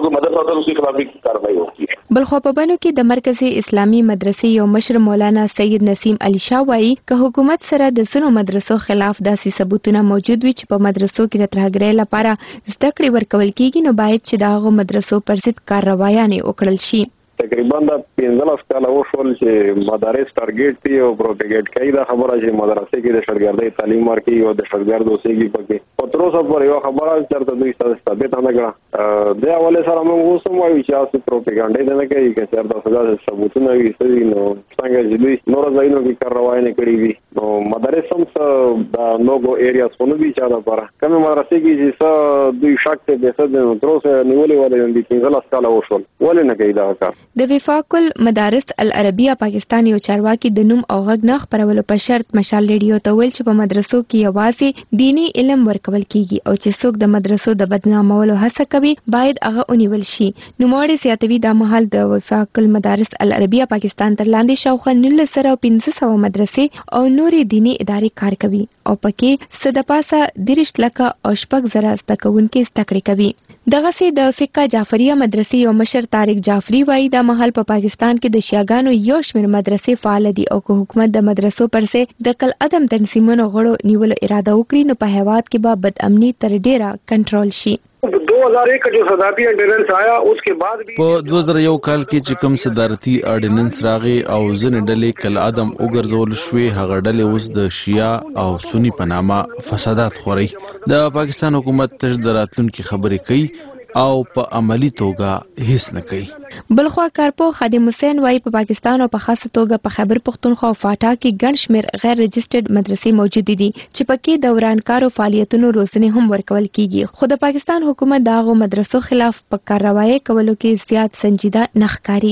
کوو. بلخو په بنو کې د مرکزي اسلامي مدرسې یو مشر مولانا سید نسیم علي شاه وایي که حکومت سره د ځینو مدرسو خلاف داسې ثبوتونه موجود وي چې په مدرسو کې د ترهګرۍ لپاره زده کړې ورکول کیږي نو باید چې د هغو مدرسو پر ضد کاروایانې وکړل شي. تقریبا د پنځلس کاله وشول چې مدارس ټارګټ دي او پروپاګیټ کوي دا خبره چې مدرسې کې د شاګردۍ تعلیم ورکوي او د شاګرد اوسېږي پکې. په تر اوسه پورې یو خبره چېرته دوی ثابت نه کړه. د حوالې سره موږ اوس هم وایو چې تاسو پروپاګاندا نه کوي، که چېرته څه ثبوتونه وي څه نو څنګه چې دوی نور ځایونو کې کاروایی نه کړې وي نو مدارس هم څه د نوګو ایریاز خو نه دي چا لپاره. کومې مدرسې کې چې څه دوی شک ته بېخد نو تر اوسه نیولې ولې دي پنځلس کاله وشول ولې نه کوي دغه کار. د وفاق المدارس العربیه پاکستان یو چارواکي د نوم او غږ نه خپرولو په شرط مشال ریډیو ته ویل چې په مدرسو کې یوازې دینی علم ورکول کیږي او چې څوک د مدرسو د بدنامولو هڅه کوي باید هغه ونیول شي. نوموړی زیاتوي دا مهال د وفاق المدارس العربیه پاکستان تر لاندې شاوخوا نولس سوه او پنځه سوه مدرسې او نورې دینی ادارې کار کوي او پکې څه د پاسه دېرش لکه او شپږ زره زده کوونکي زده کړې کوي. دغسې د فقه جعفریه مدرسې یو مشر طارق جعفری وایي دا مهال په پاکستان کې د شیعاګانو یو شمېر مدرسې فعال دي او که حکومت د مدرسو پر ځای د کالعدم تنظیمونو غړو نیولو اراده وکړي نو په هیواد کې به بد امني تر ډیره کنټرول شي. دو ہزار ایک کا جو صدارتی آرډیننس آیا اس کے بعد بھی په دوه زره یو کال کې چې کوم صدارتي آرډیننس راغی او ځینې ډلې کالعدم وګرځول شوې هغه ډلې اوس د شیعه او سنی په نامه فسادات خوري. د پاکستان حکومت تش د راتلونکي خبرې کوي او په عملی توګه هیڅ نه کوي. بلخوا کارپو خادم حسین وایي په پاکستان او په خاصه توګه په خیبر پختونخوا او فاټا کې ګڼ شمېر غیر رجسټرډ مدرسې موجود دي چې پکې د ورانکارو فعالیتونو روزنې هم ورکول کیږي، خو د پاکستان حکومت د هغو مدرسو خلاف په کاروایی کولو کې زیات سنجیده نه ښکاري.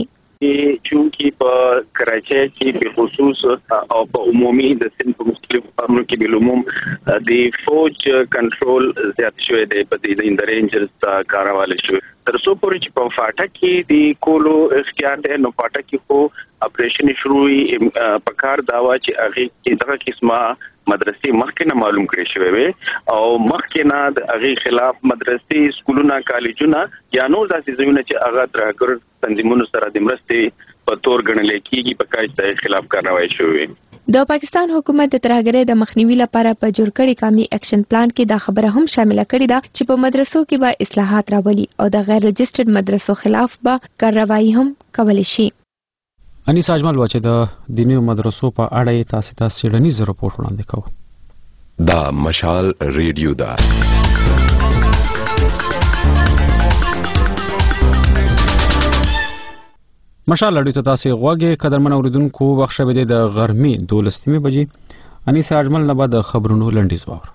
چونکی په کراچۍ کې به خصوص او په عمومي د سند په مختلفو ښارونو کې بالعموم د فوج کنټرول زیات شوی دی، په دې د رینجرز کارواله شوی تر څو پورې چې په فاټا کې د کولو اختیار دی نو فاټا کې خو اپریشن شروع په کار داوا چې هغه کې دغه قسمه مدرسې مخکې نه معلوم کړی شوی وي او مخکې نه د هغې خلاف مدرسې سکولونه کالجونه یا نور داسې ځایونه چې هغه ترهګر تنظیمونو سره د مرستې په تور ګڼل کېږي په کاج د خلاف کاروائی شوې. د پاکستان حکومت د ترهګرۍ د مخنیوي لپاره په جوړ کړي قومي اکشن پلان کې دا خبره هم شامل کړې ده چې په مدرسو کې به اصلاحات راولي او د غیر رجسټرډ مدرسو خلاف به کاروائی هم کولی شي. انیس اجمل و چې د دیني مدرسو په اړه یې تاسو ته څېړنیز راپور وړاندې کوو. دا مشال ریډیو ده. مشال لړۍ ته تاسو غوږی قدرمن اوریدونکو وخت شوه د غرمې دولسمې بجې انیس اجمل نه بعد خبرونو لنډیز باور.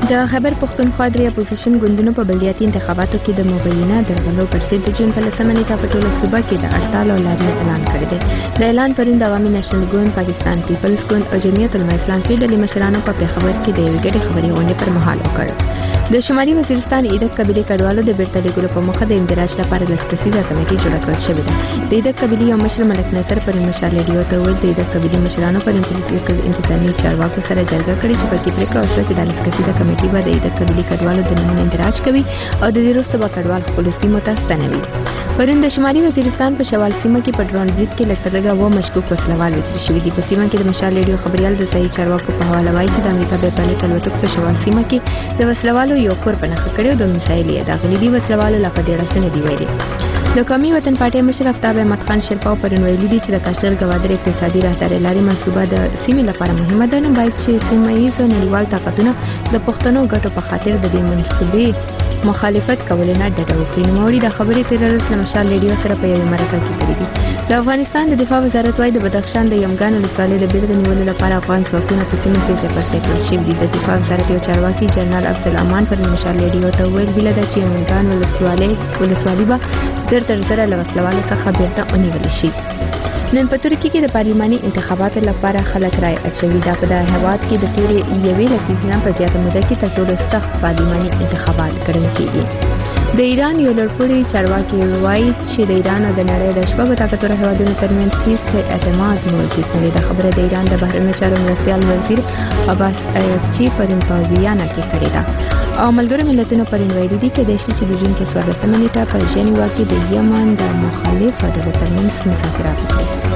د خیبر پښتونخوا درې اپوزیشن ګوندونو په بلدیاتي انتخاباتو کې د مبینه درغلو پر ضد د جون په لسمه نیټه په ټوله صوبه کې د هړتال او لاریون اعلان کړی دی. د اعلان پرون د عوامي نېشنل ګوند، پاکستان پیپلز ګوند او جمعیت علماء اسلام کې ډلې مشرانو په پیښور کې د یوې ګډې خبرې غونډې پر مهال وکړ. د شمالي وزیرستان ایدک قبیلې کډوالو د بیرته لیږلو په موخه د اندراج لپاره لس کسیزه کمیټې جوړه کړل شوې ده. د ایدک قبیلې یو مشر ملک نصر پرون مشال ریډیو ته وویل د ایدک قبیلې مشرانو پرون پولیټیکل انتظامی چارواکو سره جرګه کړې چې پکې پرېکړه وشوه چې د لس کسیزه کمیټې به د ایدک قبیلې کډوالو د نومونو اندراج کوي او د دې وروسته به کډوال خپلو سیمو ته ستنوي. پرون د شمالي وزیرستان په شوال سیمه کې په ډرون برید کې لږ تر لږه اووه مشکوک وسلوال وژل شوي دي. په سیمه کې د مشال ریډیو خبریال د ځایي چارواکو په حواله وایي چې د امریکا بې پایلټ الوتکو په شوال سیمه کې د وسلوالو یو کور په نښه کړی او د میسایل یې داخلي دي. وسلوالو لا په دېړه څه نه دي ویلي. د قومي وطن پارټۍ مشر افتاب احمد خان شیرپاو پرون ویلي دي چې د کاشتر ګوادر اقتصادي راهدارۍ لارې منصوبه د سیمې لپاره مهمه ده. نو باید چې سیمه ییز او نړیوال طاقتونه د پښتنو ګټو په خاطر د دې منصوبې مخالفت کولو نه ډډه وکړي. نوموړي د خبرې تېره ورځ له مشال ریډیو سره په یوې مرکه کې کړې دي. د افغانستان د دفاع وزارت وايي د بدخشان د یمګان ولسوالۍ د بیرته نیولو لپاره افغان ځواکونه په سیمه کې ځای پر ځای کړل شوي دي. د دفاع وزارت یو چارواکي جنرال افضل امان پر مشال ریډیو ته وویل هیله ده چې یمګان ولسوالۍ ولسوالۍ به زر تر زره له وسلوالو څخه بیرته ونیول شي. نن په ترکیه کې د پارلماني انتخاباتو لپاره خلک رای اچوي. دا په دغه هېواد کې د تېرې یوې لسیزې نه په زیاته موده کې تر ټولو سخت پارلماني انتخابات ګڼل کېږي. د ایران یو لوړپوړی چارواکي وایي چې د ایران او د نړۍ د شپږو طاقتورو هېوادونو ترمنځ هېڅ اعتماد موجود نه دی. دا خبره د ایران د بهرنیو چارو مرستیال وزیر عباس ارغچي پرون په ویانا کې کړې ده. او ملګرو ملتونو پرون ویلي دي کېدای شي چې د جون په څوارلسمه نیټه په ژنیوا کې د یمن د مخالفو ډلو ترمنځ مذاکرات وکړي.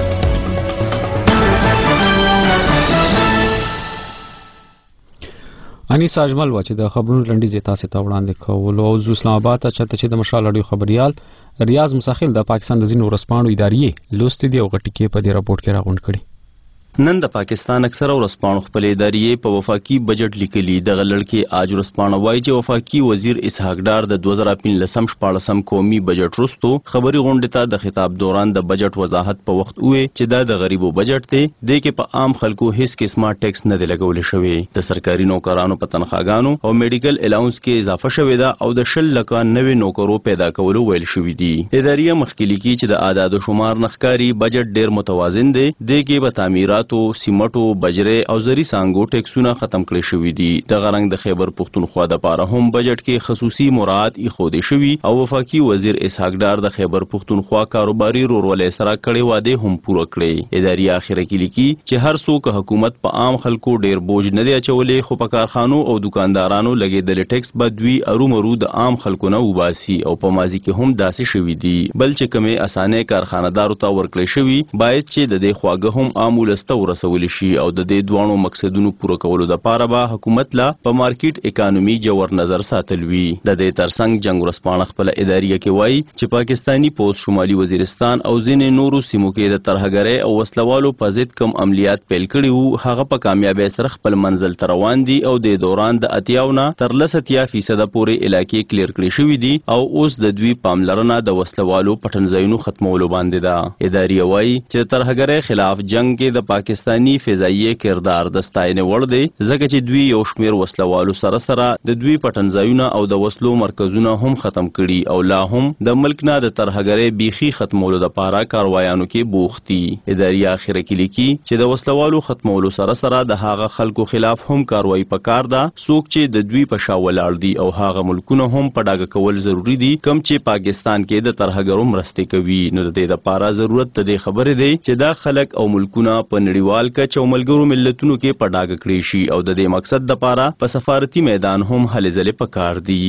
انیس اجمل و چې د خبرونو لنډیز تاسو ته وړاندې کول او د اسلام آباد ته چته چې د مشال اړیو خبريال ریاض مساخیل د پاکستان د ځینو ورسپانو ادارې لوستې دی او غټي کې په دې راپورټ کې راغونډ کړي. نن د پاکستان اکثره ورسپانو خپل ادارې په وفاقي بجټ لیکلي. دغه لړکې آج ورسپانو وایي چې وفاقي وزیر اسحاق ډار د دوه زره پنځلسم شپاړسم قومي بجټ وروسته خبري غونډې ته د خطاب دوران د بجټ وضاحت په وخت وې چې دا د غریبو بجټ دی. د کې په عام خلکو هیڅ قسمه ټیکس نه دی لګول شوی. د سرکاري نوکرانو په تنخواګانو او میډیکل الاونس کې اضافه شوې ده او د شل لکه نوې نوکرو پیدا کولو ویل شوی دي. ادارې مخکې لیکي چې د اعداد و شمار نخکاری بجټ ډیر متوازن دی. د کې په تعمیراتو، سیمټو، بجری او زری سانګو ټیکسونه ختم کړي شوی دي. د غرنګ د خیبر پښتونخوا د پاره هم بجټ کې خصوصي مراعات ایښودل شوی او وفاقي وزیر اسحاق ډار د خیبر پښتونخوا کاروباري رورولې سره کړي واده هم پوره کړي. ادارې اخیره کې لیکي چې هر څوک حکومت په عام خلکو ډیر بوج نه دی اچولې، خو په کارخانو او دکاندارانو لګیدل ټیکس بدوي ارومرو د عام خلکو نه وباسي او په ماضي کې هم داسې شوی دي. بل چې کومه اسانه کارخانه‌دارو ته ورکړي شوی باید چې د دې خواګه هم عامولسته ورسول شي او د دې دوانو مقصدونو پوره کولو لپاره به حکومت لا په مارکیټ اکانومي جوړ نظر ساتل وی. د دې ترڅنګ جنگ ورسپانه خپل ادارې کې وایي چې پاکستانی پوز شمالي وزیرستان او ځینې نورو سیمو کې د ترهګرۍ او وسلوالو په ضد کم عملیات پیل کړي وو. هغه په کامیابی سره خپل منزل ته روان دي او د دوران د اتیاونه تر لساتیا فیصد پورې علاقې کلیر کړي شوې دي او اوس د دوی پاملرنه د وسلوالو پټنځایونو ختمولو باندې ده. ادارې وایي چې ترهګرۍ خلاف جنگ کې د پاکستانی فضائیه کردار د ستاینې وړ دی ځکه چې دوی یو شمیر وسلوالو سره سره د دوی پټنځایونه او د وسلو مرکزونه هم ختم کړي او لا هم د ملک نه د ترهګرۍ بیخي ختمولو لپاره کاروایانو کې بوختي. ادارې اخیره کې لیکي چې د وسلوالو ختمولو سره سره د هغه خلکو خلاف هم کاروایی پکار ده څوک چې د دوی په شا ولاړ دي او هغه ملکونه هم په ډاګه کول ضروری دي کوم چې پاکستان کې د ترهګرو مرستې کوي. نو د دې لپاره ضرورت د دې خبرې دی چې دا خلک او ملکونه په نړیوال کچ او ملګرو ملتونو کې په ډاګه کړی شي او د دې مقصد لپاره په سفارتي میدان هم هلې ځلې پکار دي.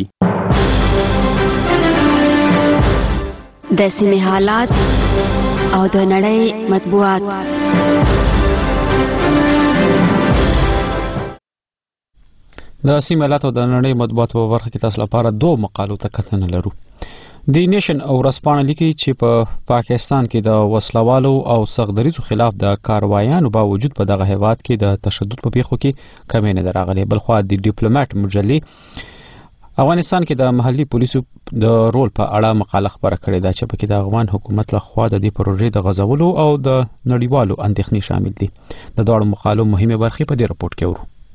د سیمې حالات او د نړۍ مطبوعات. د سیمې حالات او د نړۍ مطبوعات په برخه کې تاسو لپاره دوه مقالو ته کتنه لرو. دی نیشن او ورسپانه لیکي چې په پا پاکستان کې د وسلوالو او سغدریزو خلاف د کاروایانو باوجود په دغه هیواد کې د تشدد په پیښو کې کمی نه راغلي. بلخو د ډیپلوماټ مجلې افغانستان کې د محلي پولیسو د رول په اړه مقاله خبره کړې ده چې پکې د افغان حکومت لخوا د دې پروژې د غزولو او د نړیوالو اندېښنې شامل دي. د دوه مقالو مهمه برخې په دې راپورټ کې ورو.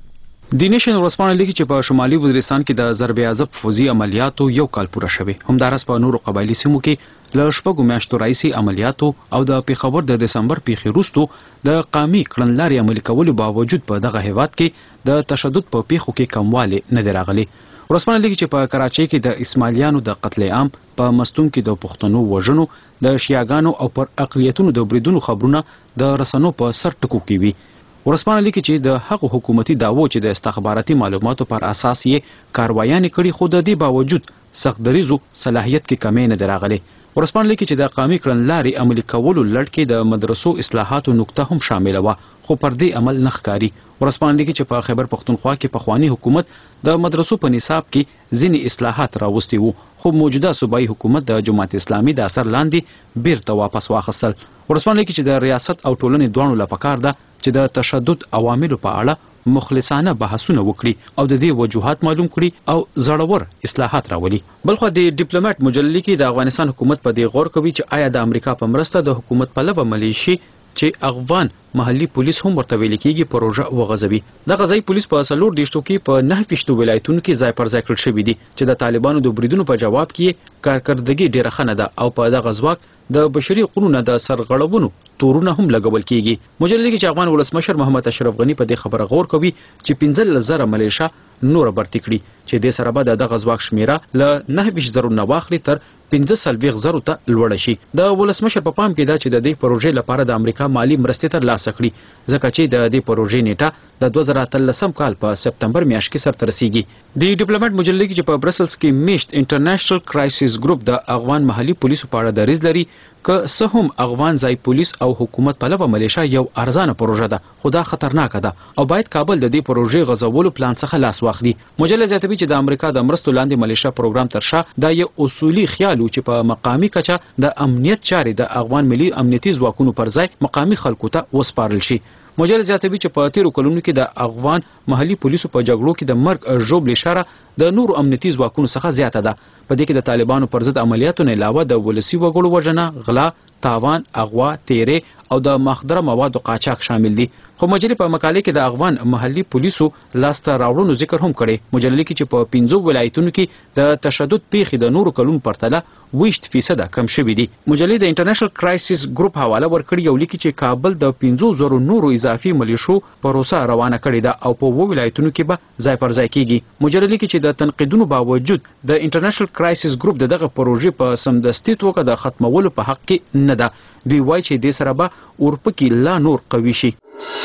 د نیشن ورسپانه لیکي چې په شمالي وزیرستان کې د ضرب عضب فوزي عملیاتو یو کال پوره شوی. همدارس په نورو قبایلی سیمو کې له شپږو میاشتو راهیسې عملیاتو او د پیښور د دسمبر پیښې وروسته د قامي کړنلارې عملي کولو باوجود په دغه هیواد کې د تشدد په پیښو کې کموالی نه دی راغلی. ورسپانه لیکي چې په کراچۍ کې د اسماعیلیانو د قتل عام، په مستون کې د پښتنو وژنو، د شیعاګانو او پر اقلیتونو د بریدونو خبرونه د رسنو په سر ټکو کې وي. ورسپانه لیکي چې د هغو حکومتي دعوو چې د استخباراتي معلوماتو پر اساس یې کاروایانې کړي خو د دې باوجود سخت دریزو صلاحیت کې کمی نه دی راغلی. ورسپانه لیکي چې د قامي کړنلارې عملي کولو لړ کې د مدرسو اصلاحاتو نقطه هم شامله وه خو پر دې عمل نه ښکاري. ورسپانه لیکي چې په خیبر پښتونخوا کې پخوانی حکومت د مدرسو په نصاب کې ځینې اصلاحات راوستي وو خو موجوده صوبایي حکومت د جماعت اسلامي د اثر لاندې بیرته واپس واخیستل. ورسپانه لیکي چې د ریاست او ټولنې دواړو له پکار ده چې د تشدد عواملو په اړه مخلصانه بحثونه وکړي او د دې وجوهات معلوم کړي او زړور اصلاحات راولي. بلخو د ډیپلوماټ مجلې کې د افغانستان حکومت په دې غور کوي چې آیا د امریکا په مرسته د حکومت په لبه ملیشي چې افغان محلي پولیس هم ورته ویل کېږي پروژه وغځوي. د غزای پولیس په څلور دیشتو کې په نه فیصدو ولایتونو کې ځای پر ځای کړل شوي دي چې د طالبانو د بریدونو په جواب کې کارکردګي ډیره ښه نه ده او په دغه ځواک د بشري حقوقو د سرغړونو تورونه هم لګول کیږي. مجلې کې چې افغان ولسمشر محمد اشرف غنی په دې خبره غور کوي چې پنځه زره ملیشا نور برتی کړي چې د سره به دغه ځواک شمیره ل نه فیصد نه واخلي تر پنځه سلويغ زرو ته لوړ شي. د ولسمشر په پام کې دا چې د دې پروژې لپاره د امریکا مالی مرستې تر لاسه کړي ځکه چې د دې پروژې نیټه د دوه زره اتلسم کال په سپتمبر میاشت کې سرته رسیږي. د ډیپلوماټ مجلې کې چې په برسلز کې میشت انټرنیشنل کرایسیس ګروپ د افغان محلي پولیسو په اړه دریځ لري که څه هم افغان ځای پولیس او حکومت په لبه ملیشا یو ارزانه پروژه ده خو دا خطرناکه ده او باید کابل د دې پروژې غځولو پلان څخه لاس واخلي. مجلې زیاتوي چې د امریکا د مرستو لاندې ملیشا پروګرام تر شا دا یو اصولي خیال و چې په مقامی کچه د امنیت چارې د افغان ملي امنیتي ځواکونو پر ځای مقامی خلکو ته وسپارل شي. مجلې زیاتوي چې په تیرو کلونو کې د افغان محلي پولیسو په جګړو کې د مرګ ژوبل اشاره د نورو امنیتي ځواکونو څخه زیاته ده. په دې کې د طالبانو پر ضد عملیاتو نه علاوه د ولسی وګړو وژنه، غلا، تاوان، اغوا، تیرې او د مخدره موادو قاچاق شامل دي. خو مجلې په مقاله کې د افغان محلي پولیسو لاسته راوړنو ذکر هم کړي. مجلې کې چې په پنځو ولایتونو کې د تشدد پیښې د نورو کلونو پرتله ویشت فیصد کم شوي دي. مجلې د انټرنیشنل کرایسیس ګروپ حواله ورکړي یو لیکي چې کابل د پنځو زرو نورو اضافي ملیشو پروسه روانه کړې ده او په وو ولایتونو کې به ځای پر ځای کیږي. مجلې لیکي چې د تنقیدونو باوجود د انټرنیشنل کرایسیس ګروپ دغه پروژې په سمدستي توګه د ختمولو په حق کې نه ده. دوی وایي چې د سره به اورپکې لا نور قوي شي.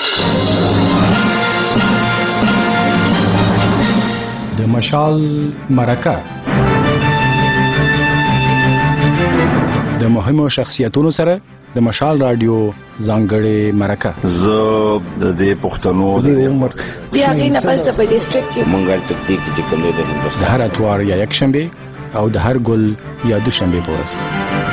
د مشال مرکه د مهمو شخصیتونو سره د مشال رادیو ځانګړې مرکه. زه د دې پښتنو د عمر بیا غي نه پس په ډیسټریکټ کې مونږه تکتیک چې کوم د هندوستان د هر اتوار یا یک شنبه او د هر ګل یا دوشنبه په ورځ.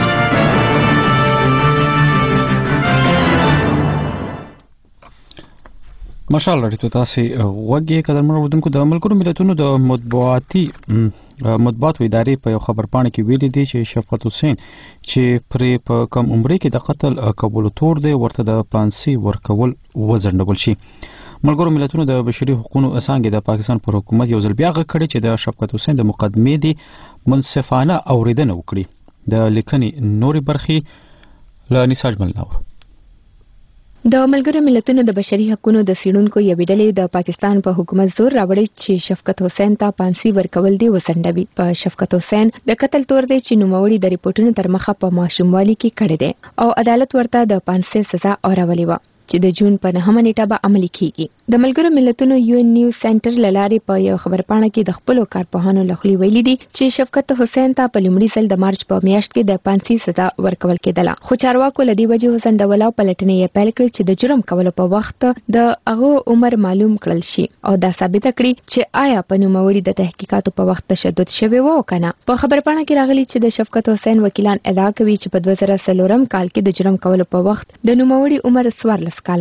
مشال رادیو تاسو وګورئ قدرمن ودونکو د ملګرو ملتونو د مطبوعاتي مطبوعات ادارې په یو خبرپاڼه کې ویلي دي چې شفقت حسین چې پرې په کم عمر کې د قتل کولو تور دی ورته د پانسي ورکول وزندول شي. ملګرو ملتونو د بشري حقوقو څنګه د پاکستان پر حکومت یو ځل بیا غږ کړی چې د شفقت حسین د مقدمې دی منصفانه اوریدنه وکړي. د لیکنې نوري برخې له نساج ملناور. د ملګرو ملتونو د بشري حقوقو د سیډونکو یوې ډلې د پاکستان په حکومت زور راوړی چې شفقت حسین ته پانسي ورکول دی وسنډوي. په شفقت حسین د قتل تور دی چې نوموړي د ریپورتونو تر مخه په ماشوموالي کې کړی دی او عدالت ورته د پانسي سزا اورولې و چې د جون په نهمه نیټه به عملي کیږي. د ملګرو ملتونو یو ان نیوز سنټر للارې په یو خبرپاڼه کې د خپل کارپوهانو لخوا ویلي دي چې شفقت حسین ته په لومړي ځل د مارچ په میاشت کې د پانسي سزا ورکول کېدله خو چارواکو لدی وجه وسنډول او پلټنې یې پیل کړې چې د جرم کولو په وخت د هغه عمر معلوم کړل شي او دا ثابت کړي چې آیا په نوموړي د تحقیقاتو په وخت تشدد شوی و کنه. په خبرپاڼه کې راغلي چې د شفقت حسین وکیلان ادعا کوي چې په دوه زره څلورم کال کې د جرم کولو په وخت د نوموړي عمر څوارلس کاله و.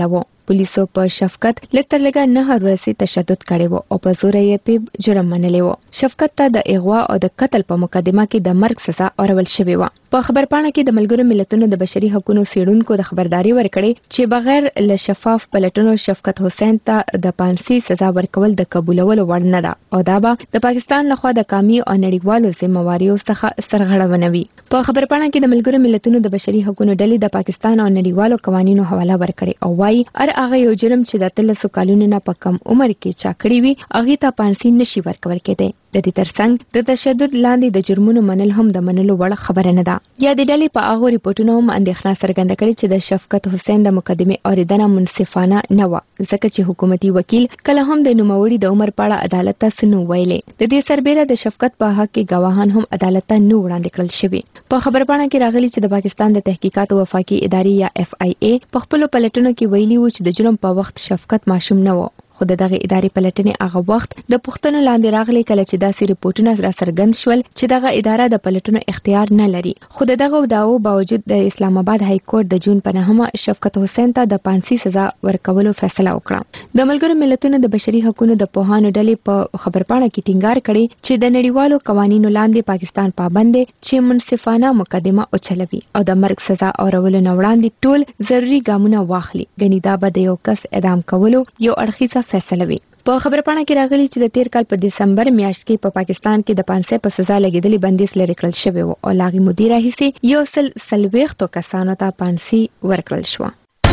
پولیسو په شفقت لکتر لګا نه ورسې تشدد کړي وو او په زور یې په جرم منلې وو. شفقت ته د اغوا او د قتل په مقدمه کې د مرګ سزا اورول شوې و. په خبرپاڼه کې د ملګرو ملتونو د بشري حقوقو څیړونکو د خبرداري ورکړې چې بغیر له شفاف پلټنو شفقت حسین ته د پانسي سزا ورکول د قبولولو وړ نه ده او دا به د پاکستان لخوا د قومي او نړیوالو ذمہواریو څخه سرغړونه وي. په خبرپاڼه کې د ملګرو ملتونو د بشري حقوقو ډلې د پاکستان او نړیوالو قوانینو حواله ورکړې او وايي هر هغه یو جرم چې د تلسو کالونو نه په کم عمر کې چا کړی وي هغه ته پانسي نشي ورکول کېدی. د دې ترڅنګ د تشدد لاندې د جرمونو منل هم د منلو وړ خبره نه ده. یا د ډلې په هغه ریپورتونو هم اندېښنه څرګنده کړې چې د شفقت حسین د مقدمې اوریدنه منصفانه نه و ځکه چې حکومتي وکیل کله هم د نوموړي د عمر په اړه عدالت ته څه نه ویلې. د دې سربېره د شفقت په حق کې گواهان هم عدالت ته نه وړاندې کړل شوي. په خبرپاڼه کې راغلي چې د پاکستان د تحقیقاتو وفاقي ادارې یا اف آی ای په خپل پلټنو کې ویلي و چې د جرم په وخت شفقت ماشوم نه و. خو دغه ادارې پلټنې هغه وخت د پښتنو لاندې راغلي کله چې داسې ریپورتونه را څرګند شول چې دغه اداره د پلټنو اختیار نه لري. خو دغه داو باوجود د اسلام آباد های کورټ د جون په نهمه شفقت حسین ته د پانسي سزا ورکولو فیصله وکړه. د ملګرو ملتونو د بشري حقوقو د پوهانو ډلې په خبرپاڼه کې ټینګار کړي چې د نړیوالو قوانینو لاندې پاکستان پابند دی چې منصفانه مقدمه اوچلوي او د مرګ سزا اورولو نه وړاندې ټول ضروري ګامونه واخلي. ګنې دا به د یو کس اعدام کولو یو اړخیزه فیصله وي. په خبرپاڼه کې راغلي چې د تیر کال په دسمبر میاشت کې په پاکستان کې د پانسي په سزا لګیدلې بندیز لري کړل شوی او لاغي مدیر راهیسي یو سل سلويختو کسانو ته پانسي ورکړل شو.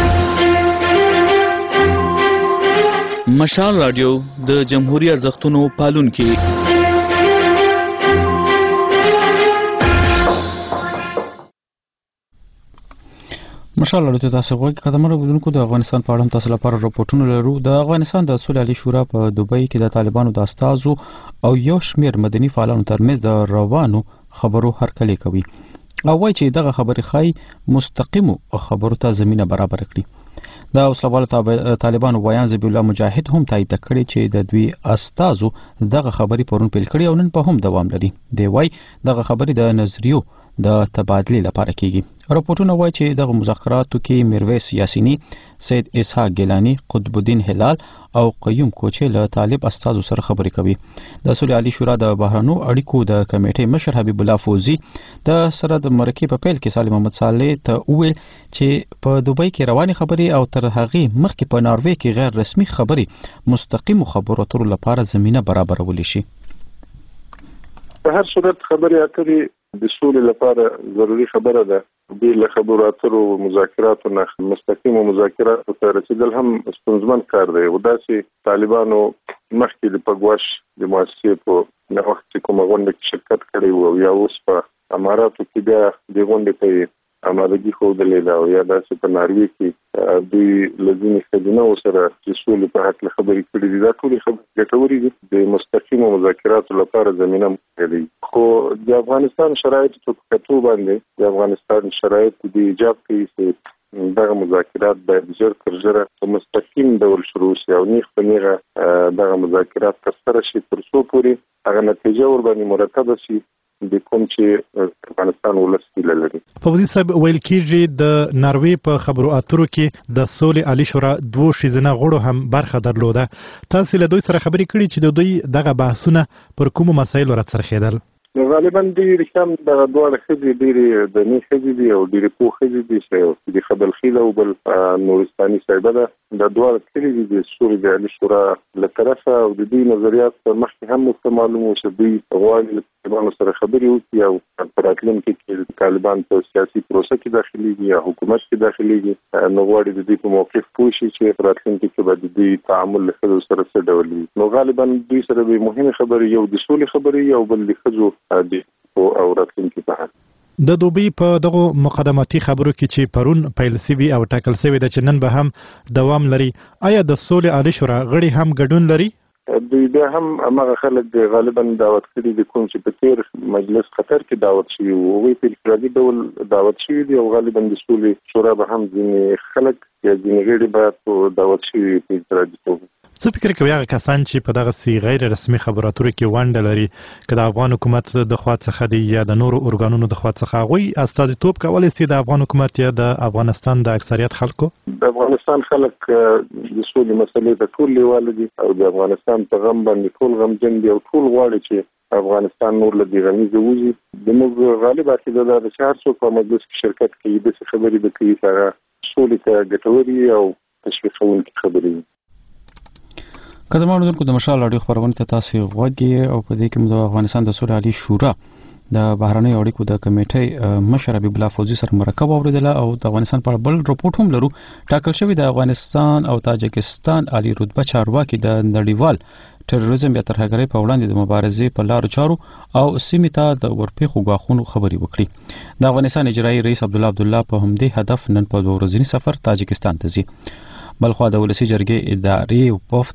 مشال رادیو د جمهوریت ارزښتونو پالونکي. مشال لرو ته تاسو غوږی قدمونه بدونکو د افغانستان په اړه تاسو لپاره راپورټونه لرو. د افغانستان د صلح علی شورا په دوبۍ کې د طالبانو د استازو او یو شمیر مدني فعالانو ترمنځ د روانو خبرو هرکلی کوي او وایي چې دغه خبرې خای مستقیمو خبرو ته زمينه برابر کړي. د اوسلوال طالبانو ویان ذبیح الله مجاهد هم تایید کړي چې د دوی استازو دغه خبرې پرون پیل کړي او نن په هم دوام لري. دی وایي دغه خبرې د نظریو د تبادلې لپاره کیږي. راپورټونه وایي چې دغه مذاکراتو کې میرویس یاسینی، سید اسحاق گیلانی، قطب الدین هلال او قیوم کوچه له طالب استازو سره خبرې کوي. د صلح علی شورا د بهرنیو اړیکو د کمیټې مشر حبیب الله فوزي د سره د مرکې په پیل کې سالم محمد صالح ته وویل چې په دوبۍ کې رواني خبرې او تر هغه مخکې په ناروې کې غیر رسمي خبرې مستقیم خبرو اترو لپاره زمينه برابرول شي. په هر صورت خبرې اترې د سولې لپاره ضروری خبره ده. د له خبرو اترو مذاکراتو نه مستقیم مذاکراتو ته رسیدل هم ستونزمن کار دی. وداسې طالبانو مخکې د پګواش د مؤسسې په نه وخت کې کومه غونډه کې شرکت کړی و یا اوس په اماراتو کې بیا د غونډې په امادګي ښودلې ده او یا داسې په ناروې کې دوی له ځینې ښځینهو سره د سولې په هکله خبرې کړي دي. دا ټولې خبرې ګټورې دي. د مستقیمو مذاکراتو لپاره زمینه موجوده. خو د افغانستان شرایط په کتو باندې د افغانستان شرایط د ایجاب کوي چې دغه مذاکرات باید ژر تر ژره په مستقیم ډول شروع شي او نیغ په نیغه دغه مذاکرات ترسره شي تر څو پورې هغه نتیجه ورباندې مرتبه شي د کوم چې افغانستان ولس هیله لري. فوزي صاحب ویل کېږي د ناروې په خبرو اترو کې د صلح علی شورا دوه ښځینه غړو هم برخه درلوده. تاسو له دوی سره خبرې کړې چې د دوی دغه بحثونه پر کومو مسایلو راڅرخېدل؟ غالبا ډېرې کم دغه دواړه ښځې ډېرې دني ښځې دي او ډېرې پوه ښځې دي چې د خبلخیل او بل نورستاني صاحبه ده. دا دواړه تللي دي د صلح علی شورا له طرفه او د دوی نظریات مخکې هم ورته معلوم و چې دوی غواړي له طالبانو سره خبرې وکړي او په راتلونکي کې طالبان په سیاسي پروسه کې داخليږي یا حکومت کې داخليږي نو غواړي د دوی په موقف پوه شي چې په راتلونکي کې به د دوی تعامل له ښځو سره څه ډول وي. نو غالبا دوی سره به مهمه خبرې یو د سولې خبرې او بل د ښځو او راتلونکي په اړه. د دوبۍ په دغه مقدماتي خبرو کې چې پرون پیل سوي او ټاکل سوي د چې نن به هم دوام لري، آیا د صلح علی شورا غړي هم ګډون لري؟ دوی بیا هم هغه خلک غالبا دعوت کړي دي کوم چې په تیر مجلس قطر کې دعوت شوي وو او په انفرادي ډول دعوت شوي دي او غالبا د صلح شورا به هم ځینې خلک یا ځینې غړي به دعوت شوي په انفرادي ډول. څه فکر کوي هغه کسان چې په دغه سی غیر رسمي خبرو اترو کې ونډه لري که د افغان حکومت د خوا څخه دی یا د نورو ارګانونو د خوا څخه هغوی استازیتوب کولی سي د افغان حکومت یا د افغانستان د اکثریت خلکو؟ د افغانستان خلک د سولې مسلې ته ټول لیواله دي او د افغانستان په غم باندې ټول غمجن دي او ټول غواړي چې افغانستان نور له دې غمیزه وځي. زموږ غالب عقیده ده چې هر څوک په مجلس کې شرکت کوي داسې خبرې به کوي چې هغه سولې ته ګټورې او تشویقونکې خبرې وي. قدرمنو اوریدونکو د مشال راډیو خبرونه ته تاسو غوږی او په دې کې د افغانستان د سولې عالی شورا د بهرنۍ اړیکو د کمیټې مشر حبیب الله فوزي سره مرکب اوریدله او د افغانستان په اړه بل رپورټ هم لرو. ټاکل شوی د افغانستان او تاجکستان عالی رتبه چارواکي د نړیوال تروریزم یا ترهګرۍ په وړاندې د مبارزې په لارو چارو او سیمې ته د ورپېښو غواخونو خبرې وکړي. د افغانستان اجرایي رئیس عبدالله عبدالله په همدې هدف نن په دوه ورځني سفر تاجکستان ته ځي. بلخوا د ولسی جرګې ادارې وفد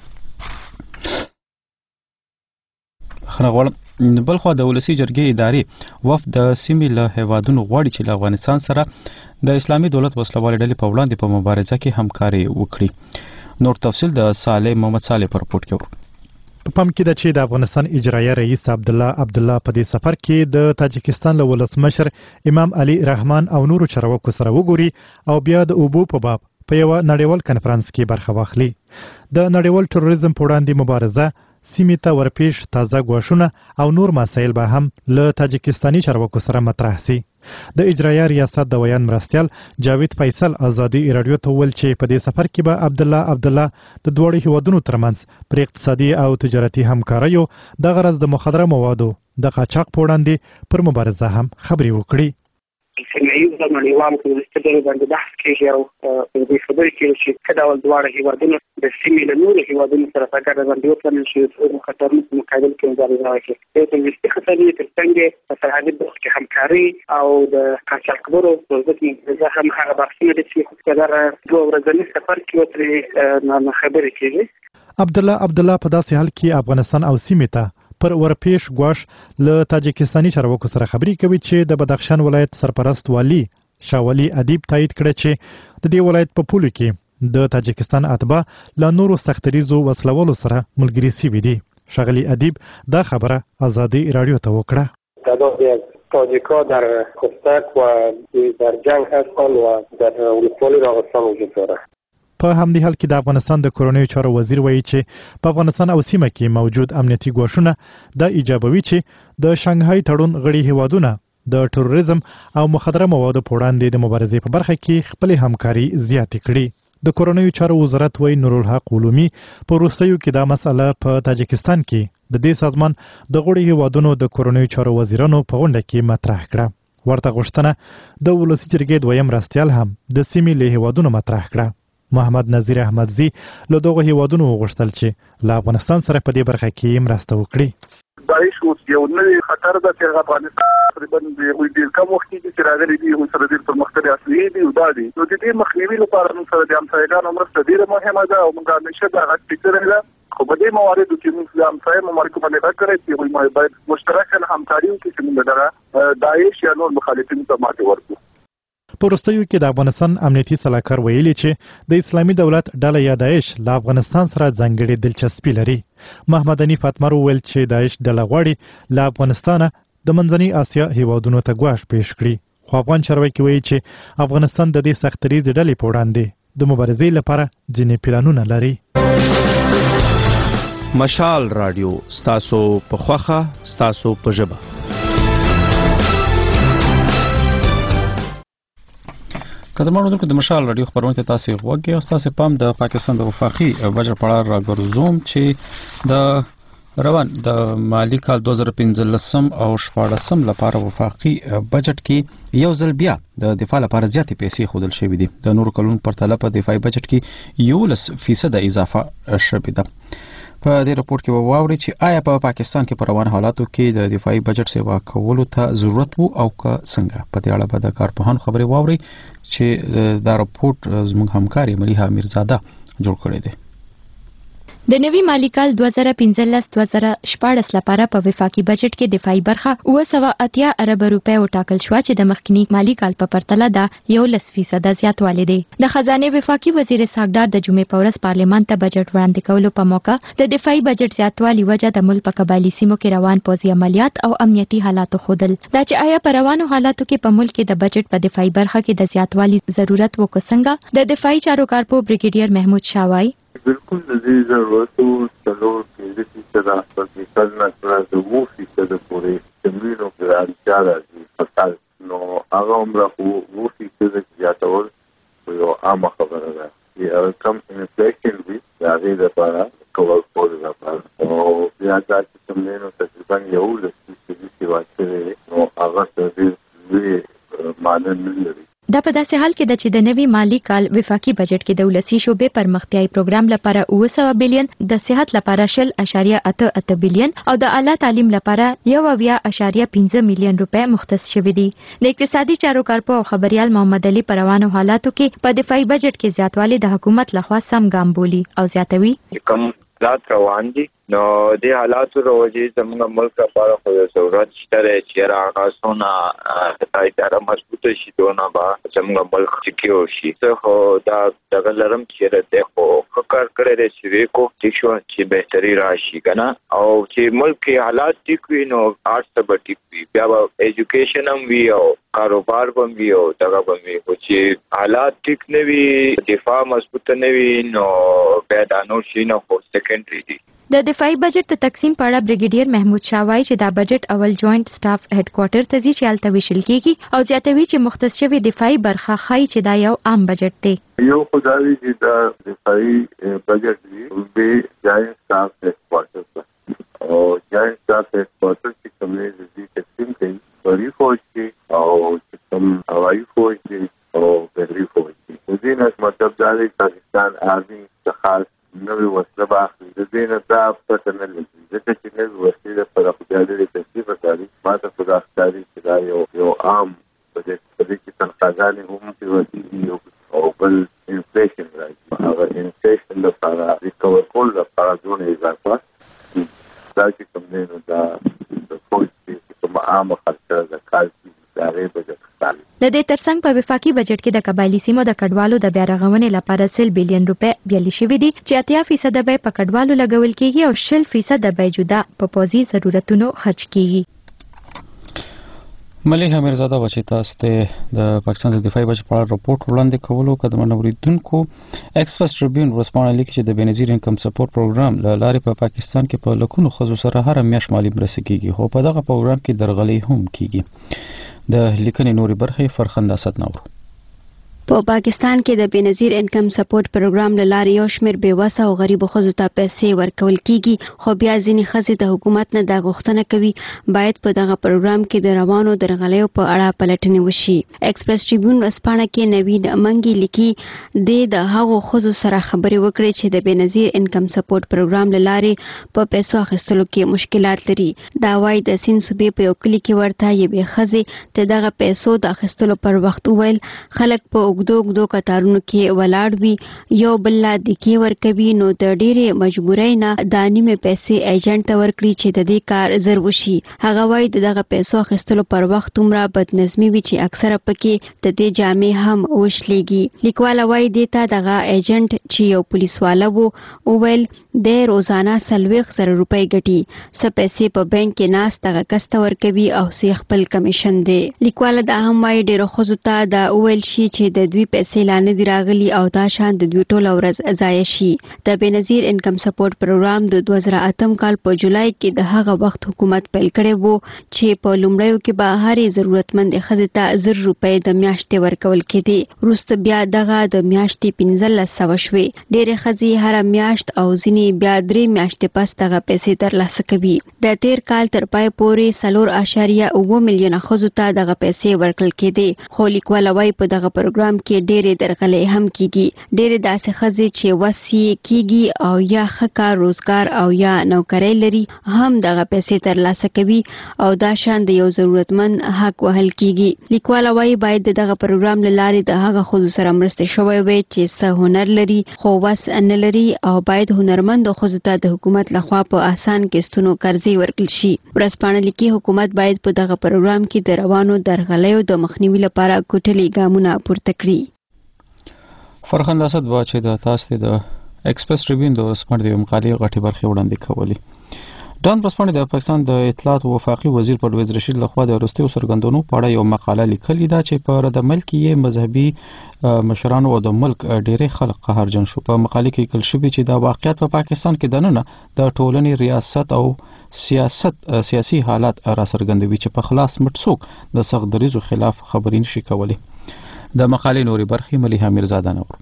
خنغوړ بلخوا د ولسی جرګې ادارې وفد د سیمې له هیوادونو غواړي چې له افغانستان سره د اسلامي دولت وسلوالې ډلې په وړاندې په مبارزه کې همکاري وکړي. نور تفصیل د صالح محمد صالح پر رپورټ کې ورو. په پام کې ده چې د افغانستان اجرایي رئیس عبدالله عبدالله په دې سفر کې د تاجکستان له ولسمشر امام علي رحمان او نورو چارواکو سره وګوري او بیا د اوبو په باب په یو نړیوال کنفرانس کې برخه واخلي. د نړیوال تروریزم په وړاندې مبارزه، سیمې ته ورپېښ تازه ګواښونه او نور مسایل به هم له تاجکستاني چارواکو سره مطرح سي. د اجرایي ریاست د ویان مرستیال جاوید فیصل ازادي رادیو ته ویل چې په دې سفر کې به عبدالله عبدالله د دوړو هیوادونو ترمنځ پر اقتصادي او تجارتي همکاریو د غرض د مخدره موادو د قاچاق په وړاندې پر مبارزه هم خبرې وکړي. سیمه‌ییز د نړیوالو تروریستانو باندې بحث کېږي او په دې خبرې کې چې څه ډول دواړه هیوادونه د سیمې له نورو هیوادونو سره په ګډه باندې وپلان شي د خطرونو په مقابل کې مبارزه وکړي. د تروریستي خطرونو تر څنګ په سرحدي برخو کې همکاري او د قاچاقبرو په ضد مبارزه هم هغه بحثونه دي چې په دغه دوه ورځني سفر کې وترې خبرې کېږي. عبدالله عبدالله په داسې حال کې افغانستان او سیمې ته پر ورپېښ ګواښ له تاجکستاني چارواکو سره خبرې کوي چې د بدخشان ولایت سرپرست والی شاولی ادیب تایید کړ چې د دې ولایت په پولو کې د تاجکستان اتباع له نورو سختریزو وسلوالو سره ملګري سوي دي. شاغلی ادیب دا خبره آزادی رادیو ته وکړه. تعدادی از تاجیک‌ها در کستک و در جنگ هستند و در ولسوالی راغستان وجود دارد. په همدې حال کې د افغانستان د کورنیو چارو وزیر وایي چې په افغانستان او سیمه کې موجود امنیتي ګواښونه دا ایجابوي چې د شانګهای تړون غړي هیوادونه د تروریزم او مخدره موادو په وړاندې د مبارزې په برخه کې خپل همکاري زیاتې کړي. د کورنیو چارو وزارت وایي نورالحق علومي په وروستیو کې دا مسله په تاجکستان کې د دې سازمان د غړي هیوادونو د کورنیو چارو وزیرانو په غونډه کې مطرح کړه. ورته غوښتنه د ولسی جرګې دویم راستیال هم د سیمې له هیوادونو مطرح کړه. محمد نظیر احمدزی له دغه هیوادونو وغوښتل چې له افغانستان سره په دې برخه کې مرسته وکړي. داعش اوس یو نوی خطر ده چې افغانستان تقریبا د یو ډیر کم وخت کې چې راغلي دي او سره ډیر پرمختللي اصلي دي او دا دي نو د دې مخنیوي لپاره موږ سره د همسایګانو مرسته ډیره مهمه ده او موږ همیشه دا غږ فکر ده. خو په دې مواردو کې موږ د همسایه ممالکو باندې غږ کړی چې موږ باید مشترکاً همکاري وکړو چې موږ دغه داعش یا نور مخالفینو ته ماتې ورکړو. په وروستیو کې د افغانستان امنیتي سلاکار ویلي چې د اسلامي دولت ډله یا داعش له افغانستان سره ځانګړې دلچسپي لري. محمد حنیف اتمر وویل چې داعش ډله غواړي له افغانستانه د منځنۍ اسیا هیوادونو ته ګواښ پیښ کړي. خو افغان چارواکي وایي چې افغانستان د دې سختریزې ډلې په وړاندې د مبارزې لپاره ځینې پلانونه لري. مشال رادیو ستاسو په خوخه ستاسو په ژبه. قدرمنو اوریدونکو د مشال رادیو خبرونه ته تاسو غوږی او تاسو پام د پاکستان د وفاقي بجټ په اړه راګرځوم چې د روان د مالی کال دوه زره پنځلسم او شپاړسم لپاره وفاقي بجټ کې یو ځل بیا د دفاع لپاره زیاتې پیسې خودل شوې دي. د نورو کلونو پرتله په دفاعي بجټ کې یولس فیصد اضافه شوې ده. په دې رپورت کې واوري چې آیا په پاکستان کې په روان حالاتو کې د دفاعي بجټ سیوا کولو ته ضرورت وو او که څنګه. په دې اړه به د کارپوهانو خبرې واوري چې دا رپورت زموږ همکاري ملیحه میرزاده جوړ کړی دی. د نوي مالی کال دوه زره پنځلس دوه زره شپاړس لپاره په وفاقي بجټ کې دفاعي برخه اوه سوه اتیا ارب روپۍ وټاکل شو چې د مخکنی مالی کال په پرتله دا یو لس فیصده زیاتوالی دی. د خزانه وفاقي وزیر اسحاق ډار د جمعې په ورځ پارلیمان ته بجټ وړاندې کولو په موقع د دفاعي بجټ زیاتوالی وجه د ملک په قبایلی سیمو کې روان پوځي عملیات او امنیتي حالاتو خودل دا چې آیا په روانو حالاتو کې په ملک کې د بجټ په دفاعي برخه کې د زیاتوالی ضرورت وکړ څنګه د دفاعي چارو کارپو بریګیډیر محمود شاوای بالکل د دې ضرورت او څلور پنځه فیصده پر مثال نه تر اوه فیصده پورې تمرینو کې اړتیا راځي مثال نو هغه عمره اوه فیصده زیاتول یو عامه خبره ده چې کم انفلیشن وي د هغې لپاره کور کولو لپاره او بیا دا چې تمرینو تقریبا یو لس فیصدي چې واچوي نو هغه څه لوی معنا نه لري. دا په داسې حال کې ده چې د نوي مالی کال وفاقي بجټ کې د ولسي شعبې پرمختیايي پروګرام لپاره اوه سوه بلین، د صحت لپاره شل اشاریه اته اته بلین او د اعلی تعلیم لپاره یو اویا اشاریه پنځه میلیون روپۍ مختص شوي دي. د اقتصادي چارو کارپو او خبريال محمد علي په روانو حالاتو کې په دفاعي بجټ کې زیاتوالی د حکومت لخوا سم ګام بولي او زیاتوي کم حالات روان دي نو د حالاتو روجي زموږ ملک لپاره خو ضرورت شته چې راغاسونه د اداره مضبوطه شي دونه با زموږ ملک سکیور شي خو دا دغه لرم چې راته خو کار کړی چې وکړو چې شو چې بهتري راشي کنه او چې ملک کې حالات ټیک وي نو آرټس به ټیک وي بیا به ایجوکیشن هم وي او کاروبار هم وي او دغه هم وي چې حالات ټیک نه وي دفاع مضبوطه نه وي نو بیا دا نو شي نه خو سیکنډري دي. د دفاعي بجټ د تقسیم په اړه بریګیډیر محمود شاوای چې دا بجټ اول جوائنٹ سټاف هډ کوارټر ته ځي چې هلته ویشل کیږي او زیاتوي چې مختص شوی دفاعي برخه ښایي چې دا یو عام بجټ دی. یو خدای چې دا دفاعي بجټ دی به جوائنٹ سټاف هډ کوارټر ته او جوائنٹ سټاف هډ کوارټر چې کوم دی تقسیم کوي بری فوج کې او کوم هوایي فوج کې او بحري فوج کې. د دې نه مطلب دا دی پاکستان آرمي څخه نوې وسله باخلي د دې نه دا پته نه لګي ځکه چې نوې وسلې لپاره خو بیا ډېرې پیسې پکاري ما ته خو دا ښکاري چې دا یو یو عام په دې کې تنخواګانې هم کېږي او بل انفلیشن راځي هغه انفلیشن لپاره ریکور کول لپاره دونه اضافه دا چې کوم دی نو دا د فوج کې کوم عامه خرچه د کال کې د هغې بجټ ښکاري. د دې ترڅنګ په وفاقي بجټ کې د قبایلی سیمو د کډوالو د بیا رغونې لپاره سل بلین روپۍ بیلې شوي دي چې اتیا فیصده به په کډوالو لګول کیږي او شل فیصده به جدا په پوځي ضرورتونو خرج کیږي. مليحه میرزاده و چې تاسو ته د پاکستان د دفاعي بجټ په اړه راپورټ وړاندې کولو قدم نوریدونکو ایکسپرس ټریبیون ورسپانه لیکي چې د بنظیر انکم سپورټ پروګرام له لارې په پاکستان کې په لکونو خزو سره هر میاشت مالی مرسته کیږي خو په دغه پروګرام کې درغلي هم کیږي. د لیکنې نوري برخې فرخنده ستنور په پاکستان کې د بنظیر انکم سپورټ پروګرام له لارې یو شمېر بېوسه او غریبو ښځو ته پیسې ورکول کیږي خو بیا ځینې ښځې د حکومت نه دا غوښتنه کوي باید په دغه پروګرام کې د روانو درغلیو په اړه پلټنې وشي. ایکسپرس ټریبیون ورځپاڼه کې نوید منګي لیکي د د هغو ښځو سره خبرې وکړې چې د بنظیر انکم سپورټ پروګرام له لارې په پیسو اخیستلو کې مشکلات لري. دا وایي د سیند صوبې په یو کلي کې ورته یوې ښځې د دغه پیسو د اخیستلو پر وخت وویل خلک په اوږدو اوږدو کتارونو کې ولاړ وي یو بل لا دکې ورکوي نو د ډېرې مجبورۍ نه دا نیمې پیسې ایجنټ ته ورکړي چې د دې کار زر وشي. هغه وایي د دغه پیسو اخیستلو پر وخت دومره بدنظمي وي چې اکثره پکې د دې جامې هم وشلېږي. لیکواله وایي دې ته دغه ایجنټ چې یو پولیسواله و وویل د روزانه څلوېښت زره روپۍ ګټي څه پیسې په بانک کې ناست دغه کس ته ورکوي او څه خپل کمیشن دی. لیکواله دا هم وایي ډېرو ښځو ته دا وویل شي چې د دوی پیسې لا نه دي راغلي او دا شان د دوی ټوله ورځ ضایع شي. د بنظیر انکم سپورټ پروګرام د دوه زره اتم کال په جولای کې د هغه وخت حکومت پیل کړی وو چې په لومړیو کې به هرې ضرورتمند ښځې ته زر روپۍ د میاشتې ورکول کېدې. وروسته بیا دغه د میاشتې پنځلس سوه شوې. ډېرې ښځې هره میاشت او ځینې بیا درې میاشتې پس دغه پیسې ترلاسه کوي. د تیر کال تر پای پورې څلور اشاریه اوه میلیونه ښځو ته دغه پیسې ورکړل کېدې خو لیکواله وایي په دغه پروګرام پروګرام کې ډېرې درغلې هم کیږي. ډېرې داسې ښځې چې وسي کیږي او یا ښه کار روزګار او یا نوکرۍ لري هم دغه پیسې ترلاسه کوي او دا شان د یو ضرورتمند حق وهل کیږي. لیکوال وايي باید دغه پروګرام له لارې د هغه ښځو سره مرسته شوی وي چې څه هنر لري خو وس نه لري او باید هنرمند ښځو ته د حکومت لخوا په آسان قسطونو قرضې ورکړل شي. ورځپاڼه لیکي حکومت باید په دغه پروګرام کې د روانو درغلیو د مخنیوي لپاره کوټلي ګامونه پورته کړي. فرخند اسد با چې د تاسو د ایکسپریس ټریبیون د ورځپاڼې د مقالې غټي برخې وړاندې کولې. ډان ورځپاڼې د پاکستان د اطلاعات او وفاقي وزیر پرویز رشید لخوا د وروستیو څرګندونو په اړه یو مقاله لیکلې ده چې په رد عمل کې یې مذهبي مشرانو او د ملک ډېری خلک قهرجن شو. په مقالې کې لیکل شوی چې دا واقعیت په پاکستان کې دننه د ټولنې ریاست او سیاست سیاسي حالات را څرګندوي چې په خلاص مټ څوک د سخت دریزو خلاف خبرې نشي کولی. د مقالې نوري برخې مليحه میرزاده نور.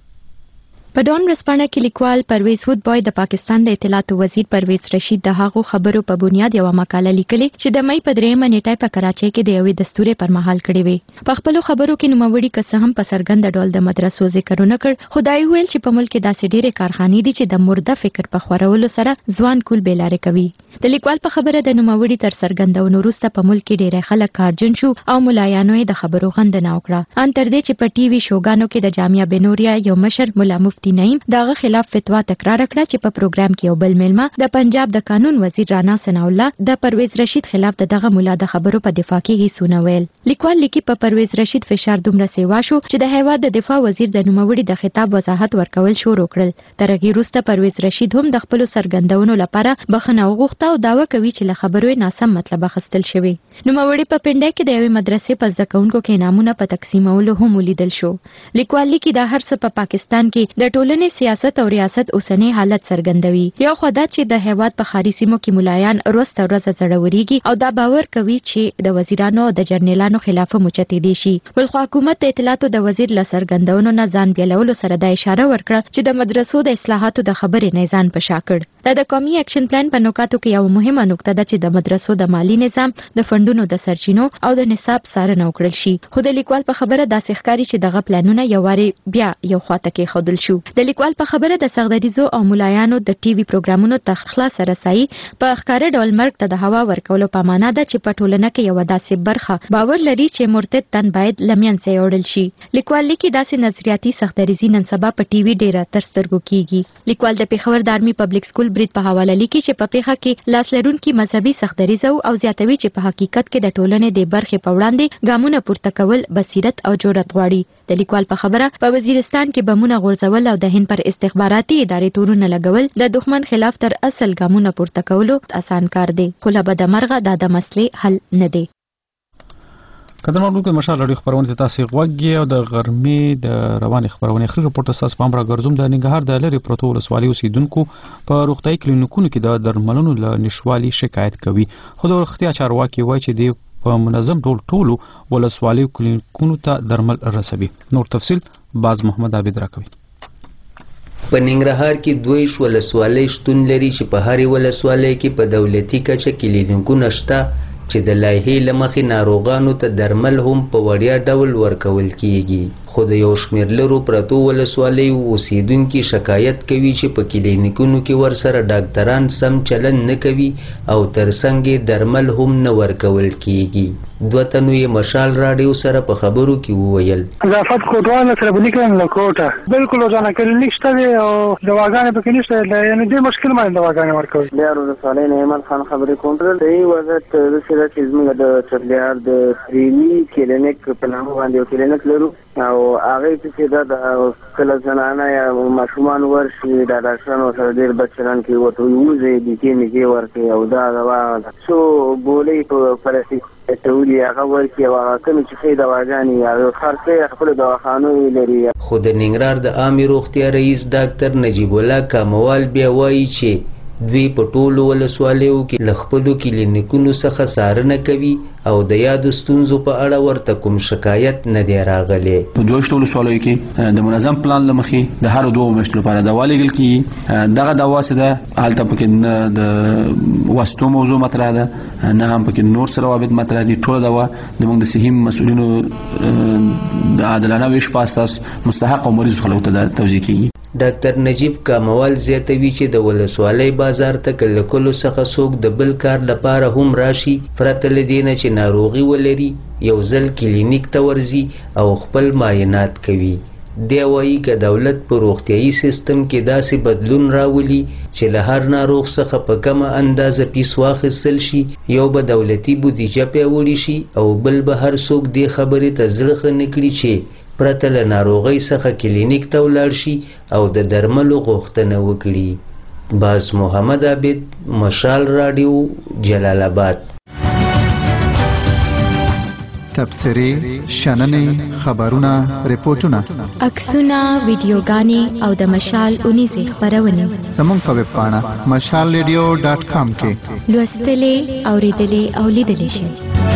په ډان ورځپاڼه کې لیکوال پرویز هود بوی د پاکستان د اطلاعات وزیر پرویز رشید د هغو خبرو په بنیاد یو مقاله لیکلې چې د مې په درېمه نیټه په کراچۍ کې د یوې دستورې پر مهال کړې وي. په خپل خبرو کې نوموړي که هم په سرګند ډول د مدرسو ذکرونه کړ، خدای ویل چې په ملک کې داسې ډېرې کارخانې دي چې د مرده فکر په خورولو سره ځوان کول بیلاره کوي. د لیکوال په خبره د نوموړي تر سرګندونو وروسته په ملک کې ډېر خلک کارجن شو او ملایانو د خبرو غندنه وکړه. ان تر دې چې په ټي وي شوګانو کې د جامعه بنوریا یو مشر مولا مفتی نعیم دغه خلاف فتوا تکرار کړه چې په پروګرام کې یو بل ملما د پنجاب د قانون وزیر رانا ثنا الله د پرویز رشید خلاف دغه مولا د خبرو په دفاع کې هیڅونه ویل. لیکوال لیکي په پرویز رشید فشار دومره سیوا شو چې د هیواد د دفاع وزیر د نوموړي د خطاب وضاحت ورکول شروع کړل. تر هغې وروسته پرویز رشید هم د خپل سرګندونو لپاره بخښنه وغوښته او دعوه کوي چې له خبرو ناسم مطلب اخیستل شوی. نوموړي په پنډای کې د یوې مدرسې په زده کوونکو کې نامونه په تقسیمولو هم ولیدل شو. لیکوال لیکي دا هر څه په پاکستان کې د ټولنې سیاست او ریاست اوسنی حالت څرګندوي. یو خو دا چې د هیواد په خاري سیمو کې ملایان ورځ تر ورځې زړوريږي او دا باور کوي چې د وزیرانو او د جرنیلانو خلاف مچتې دي شي. بل خو حکومت د اطلاعاتو د وزیر له څرګندونو نه ځان بیلولو سره د اشاره ورکړه چې د مدرسو د اصلاحاتو د خبرې نه ځان په شا کړ. دا د قومي اکشن پلان په نوکاتو کې یو مهمه نقطه ده چې د مدرسو د مالی نظام، د فندونو د سرچینو او د نصاب څارنه وکړل شي. خو د لیکوال په خبره داسې ښکاري چې دغه پلانونه یو واري بیا یو خواته کې خودل شو. د لیکوال په خبره د سغدریزو او ملایانو د ټي وي پروګرامونو ته خلاص رسایي په ښکاره ډول مرګ ته د هوا ورکولو په معنا ده چې په ټولنه کې یو داسې برخه باور لري چې مرتد تن باید لمنځه یوړل شي. لیکوال لیکي داسې نظریاتي سغدریزي نن سبا په ټي وي ډیره تر سترګو کیږي. لیکوال د پیښور د آرمي پبلک سکول برید په حواله لیکي چې په پیښه کې لاس لرونکي مذهبي سغدریزه او زیاتوي چې په حقیقت کې د ټولنې د برخې په وړاندې ګامونه پورته کول بصیرت او جرأت غواړي. د لیکوال په خبره په وزیرستان کې بمونه غورځول او د هند پر استخباراتي ادارې تورونه لګول د دښمن خلاف تر اصل ګامونه پورته کولو آسان کار دی، خو له بده مرغه دا د مسلې حل نه دی. قدر مطلوب کې مشال اړیخ خبرونه ته تاسو غوږی او د غرمې د رواني خبرونه خلک رپورټ اساس پام را ګرځوم د ننګرهار د لری پروتو ولسوالۍ اوسیدونکو په روغتي کلینیکونو کې د درملونو له نشوالي شکایت کوي. خو د روغتیا چارواکي وایي چې د په منظم ډول ټولو ولسوالۍ کلینیکونو ته درمل رسوي. نور تفصیل باز محمد عابد راکوي. په ننګرهار کې دویش ولسوالۍ شتون لري چې په هرې ولسوالۍ کې په دولتي کچه کلینیکونه شته چې د لایحې له مخې ناروغانو ته درمل هم په وړیا ډول ورکول کیږي. خو د یو شمېر لرو پرتو ولسوالیو اوسیدونکي شکایت کوي چې په کلینیکونو کې ورسره ډاکټران سم چلند نه کوي او ترڅنګ یې درمل هم نه ورکول کیږي. دوه تنو یې مشال راډیو سره په خبرو کې وویل. اضافت کوټوال سره بلیکن له کوټه بالکل روزانه کلینیک شته دی او دواګانې پکې نشته، یعنې ډېر مشکل باندې دواګانې ورکوي. بیا ولسوالۍ نه ایمل خان خبرې کوم. صحیح وضعیت داسې ده چې زموږ د چغلیار د پریمي کلینیک په نامه باندې یو کلینیک لرو او هغې چې دا د کله زنانه یا ماشومان ورشي دا ډاکټران ورسره ډېر بد چلند کوي، ورته ووځي بیکې میکې ورکوي او دا دوا څو ګولۍ په پلاستیک تولي هغه ورکوي او هغه کومې چې ښې دواګانې هغه خرڅوي خپلو دواخانو یې لري. خو د ننګرهار د عامې روغتیا رئیس ډاکټر نجیب الله کاموال بیا وایي چې دوی په ټولو ولسوالیو کې له خپلو کلینیکونو څخه څارنه کوي او د یادو ستونزو په اړه ورته کوم شکایت نه دی راغلی. په دویشتو ولسوالیو کې د منظم پلان له مخې د هرو دوو میاشتو لپاره دوا لیږل کېږي. دغه دوا چې ده هلته پکې نه د واسطو موضوع مطرح ده نه هم پکې نور څه روابط مطرح دي. ټوله دوا زموږ د صحي مسؤلینو د د عادلانه ویش په اساس مستحق او مریض خلکو ته توزیع کیږي. ډاکټر نجیب کاموال زیاتوي چې د ولسوالۍ بازار ته کلکلو څخه څوک د بل کار لپاره هم راشي پرته له دې نه چې ناروغي ولري یو ځل کلینیک ته ورځي او خپل معاینات کوي. دی وایي که دولت په روغتیایي سیستم کې داسې بدلون راولي چې له هر ناروغ څخه په کمه اندازه پیس واخیستل شي یو به دولتي بودیجه پیاوړې شي او بل به هر څوک دې خبرې ته زړه ښه نه کړي چې پرته له ناروغۍ څخه کلینیک ته ولاړ شي او د درملو غوښتنه وکړي. باز محمد عابد، مشال راډیو، جلال آباد. تبصرې، شننې، خبرونه، ریپورتونه، عکسونه، ویډیوګانې او د مشال اونیزې خپرونې زموږ په ویب پاڼه مشال ریډیو ډاټ کام کې لوستلې، اوریدلې او لیدلې شئ.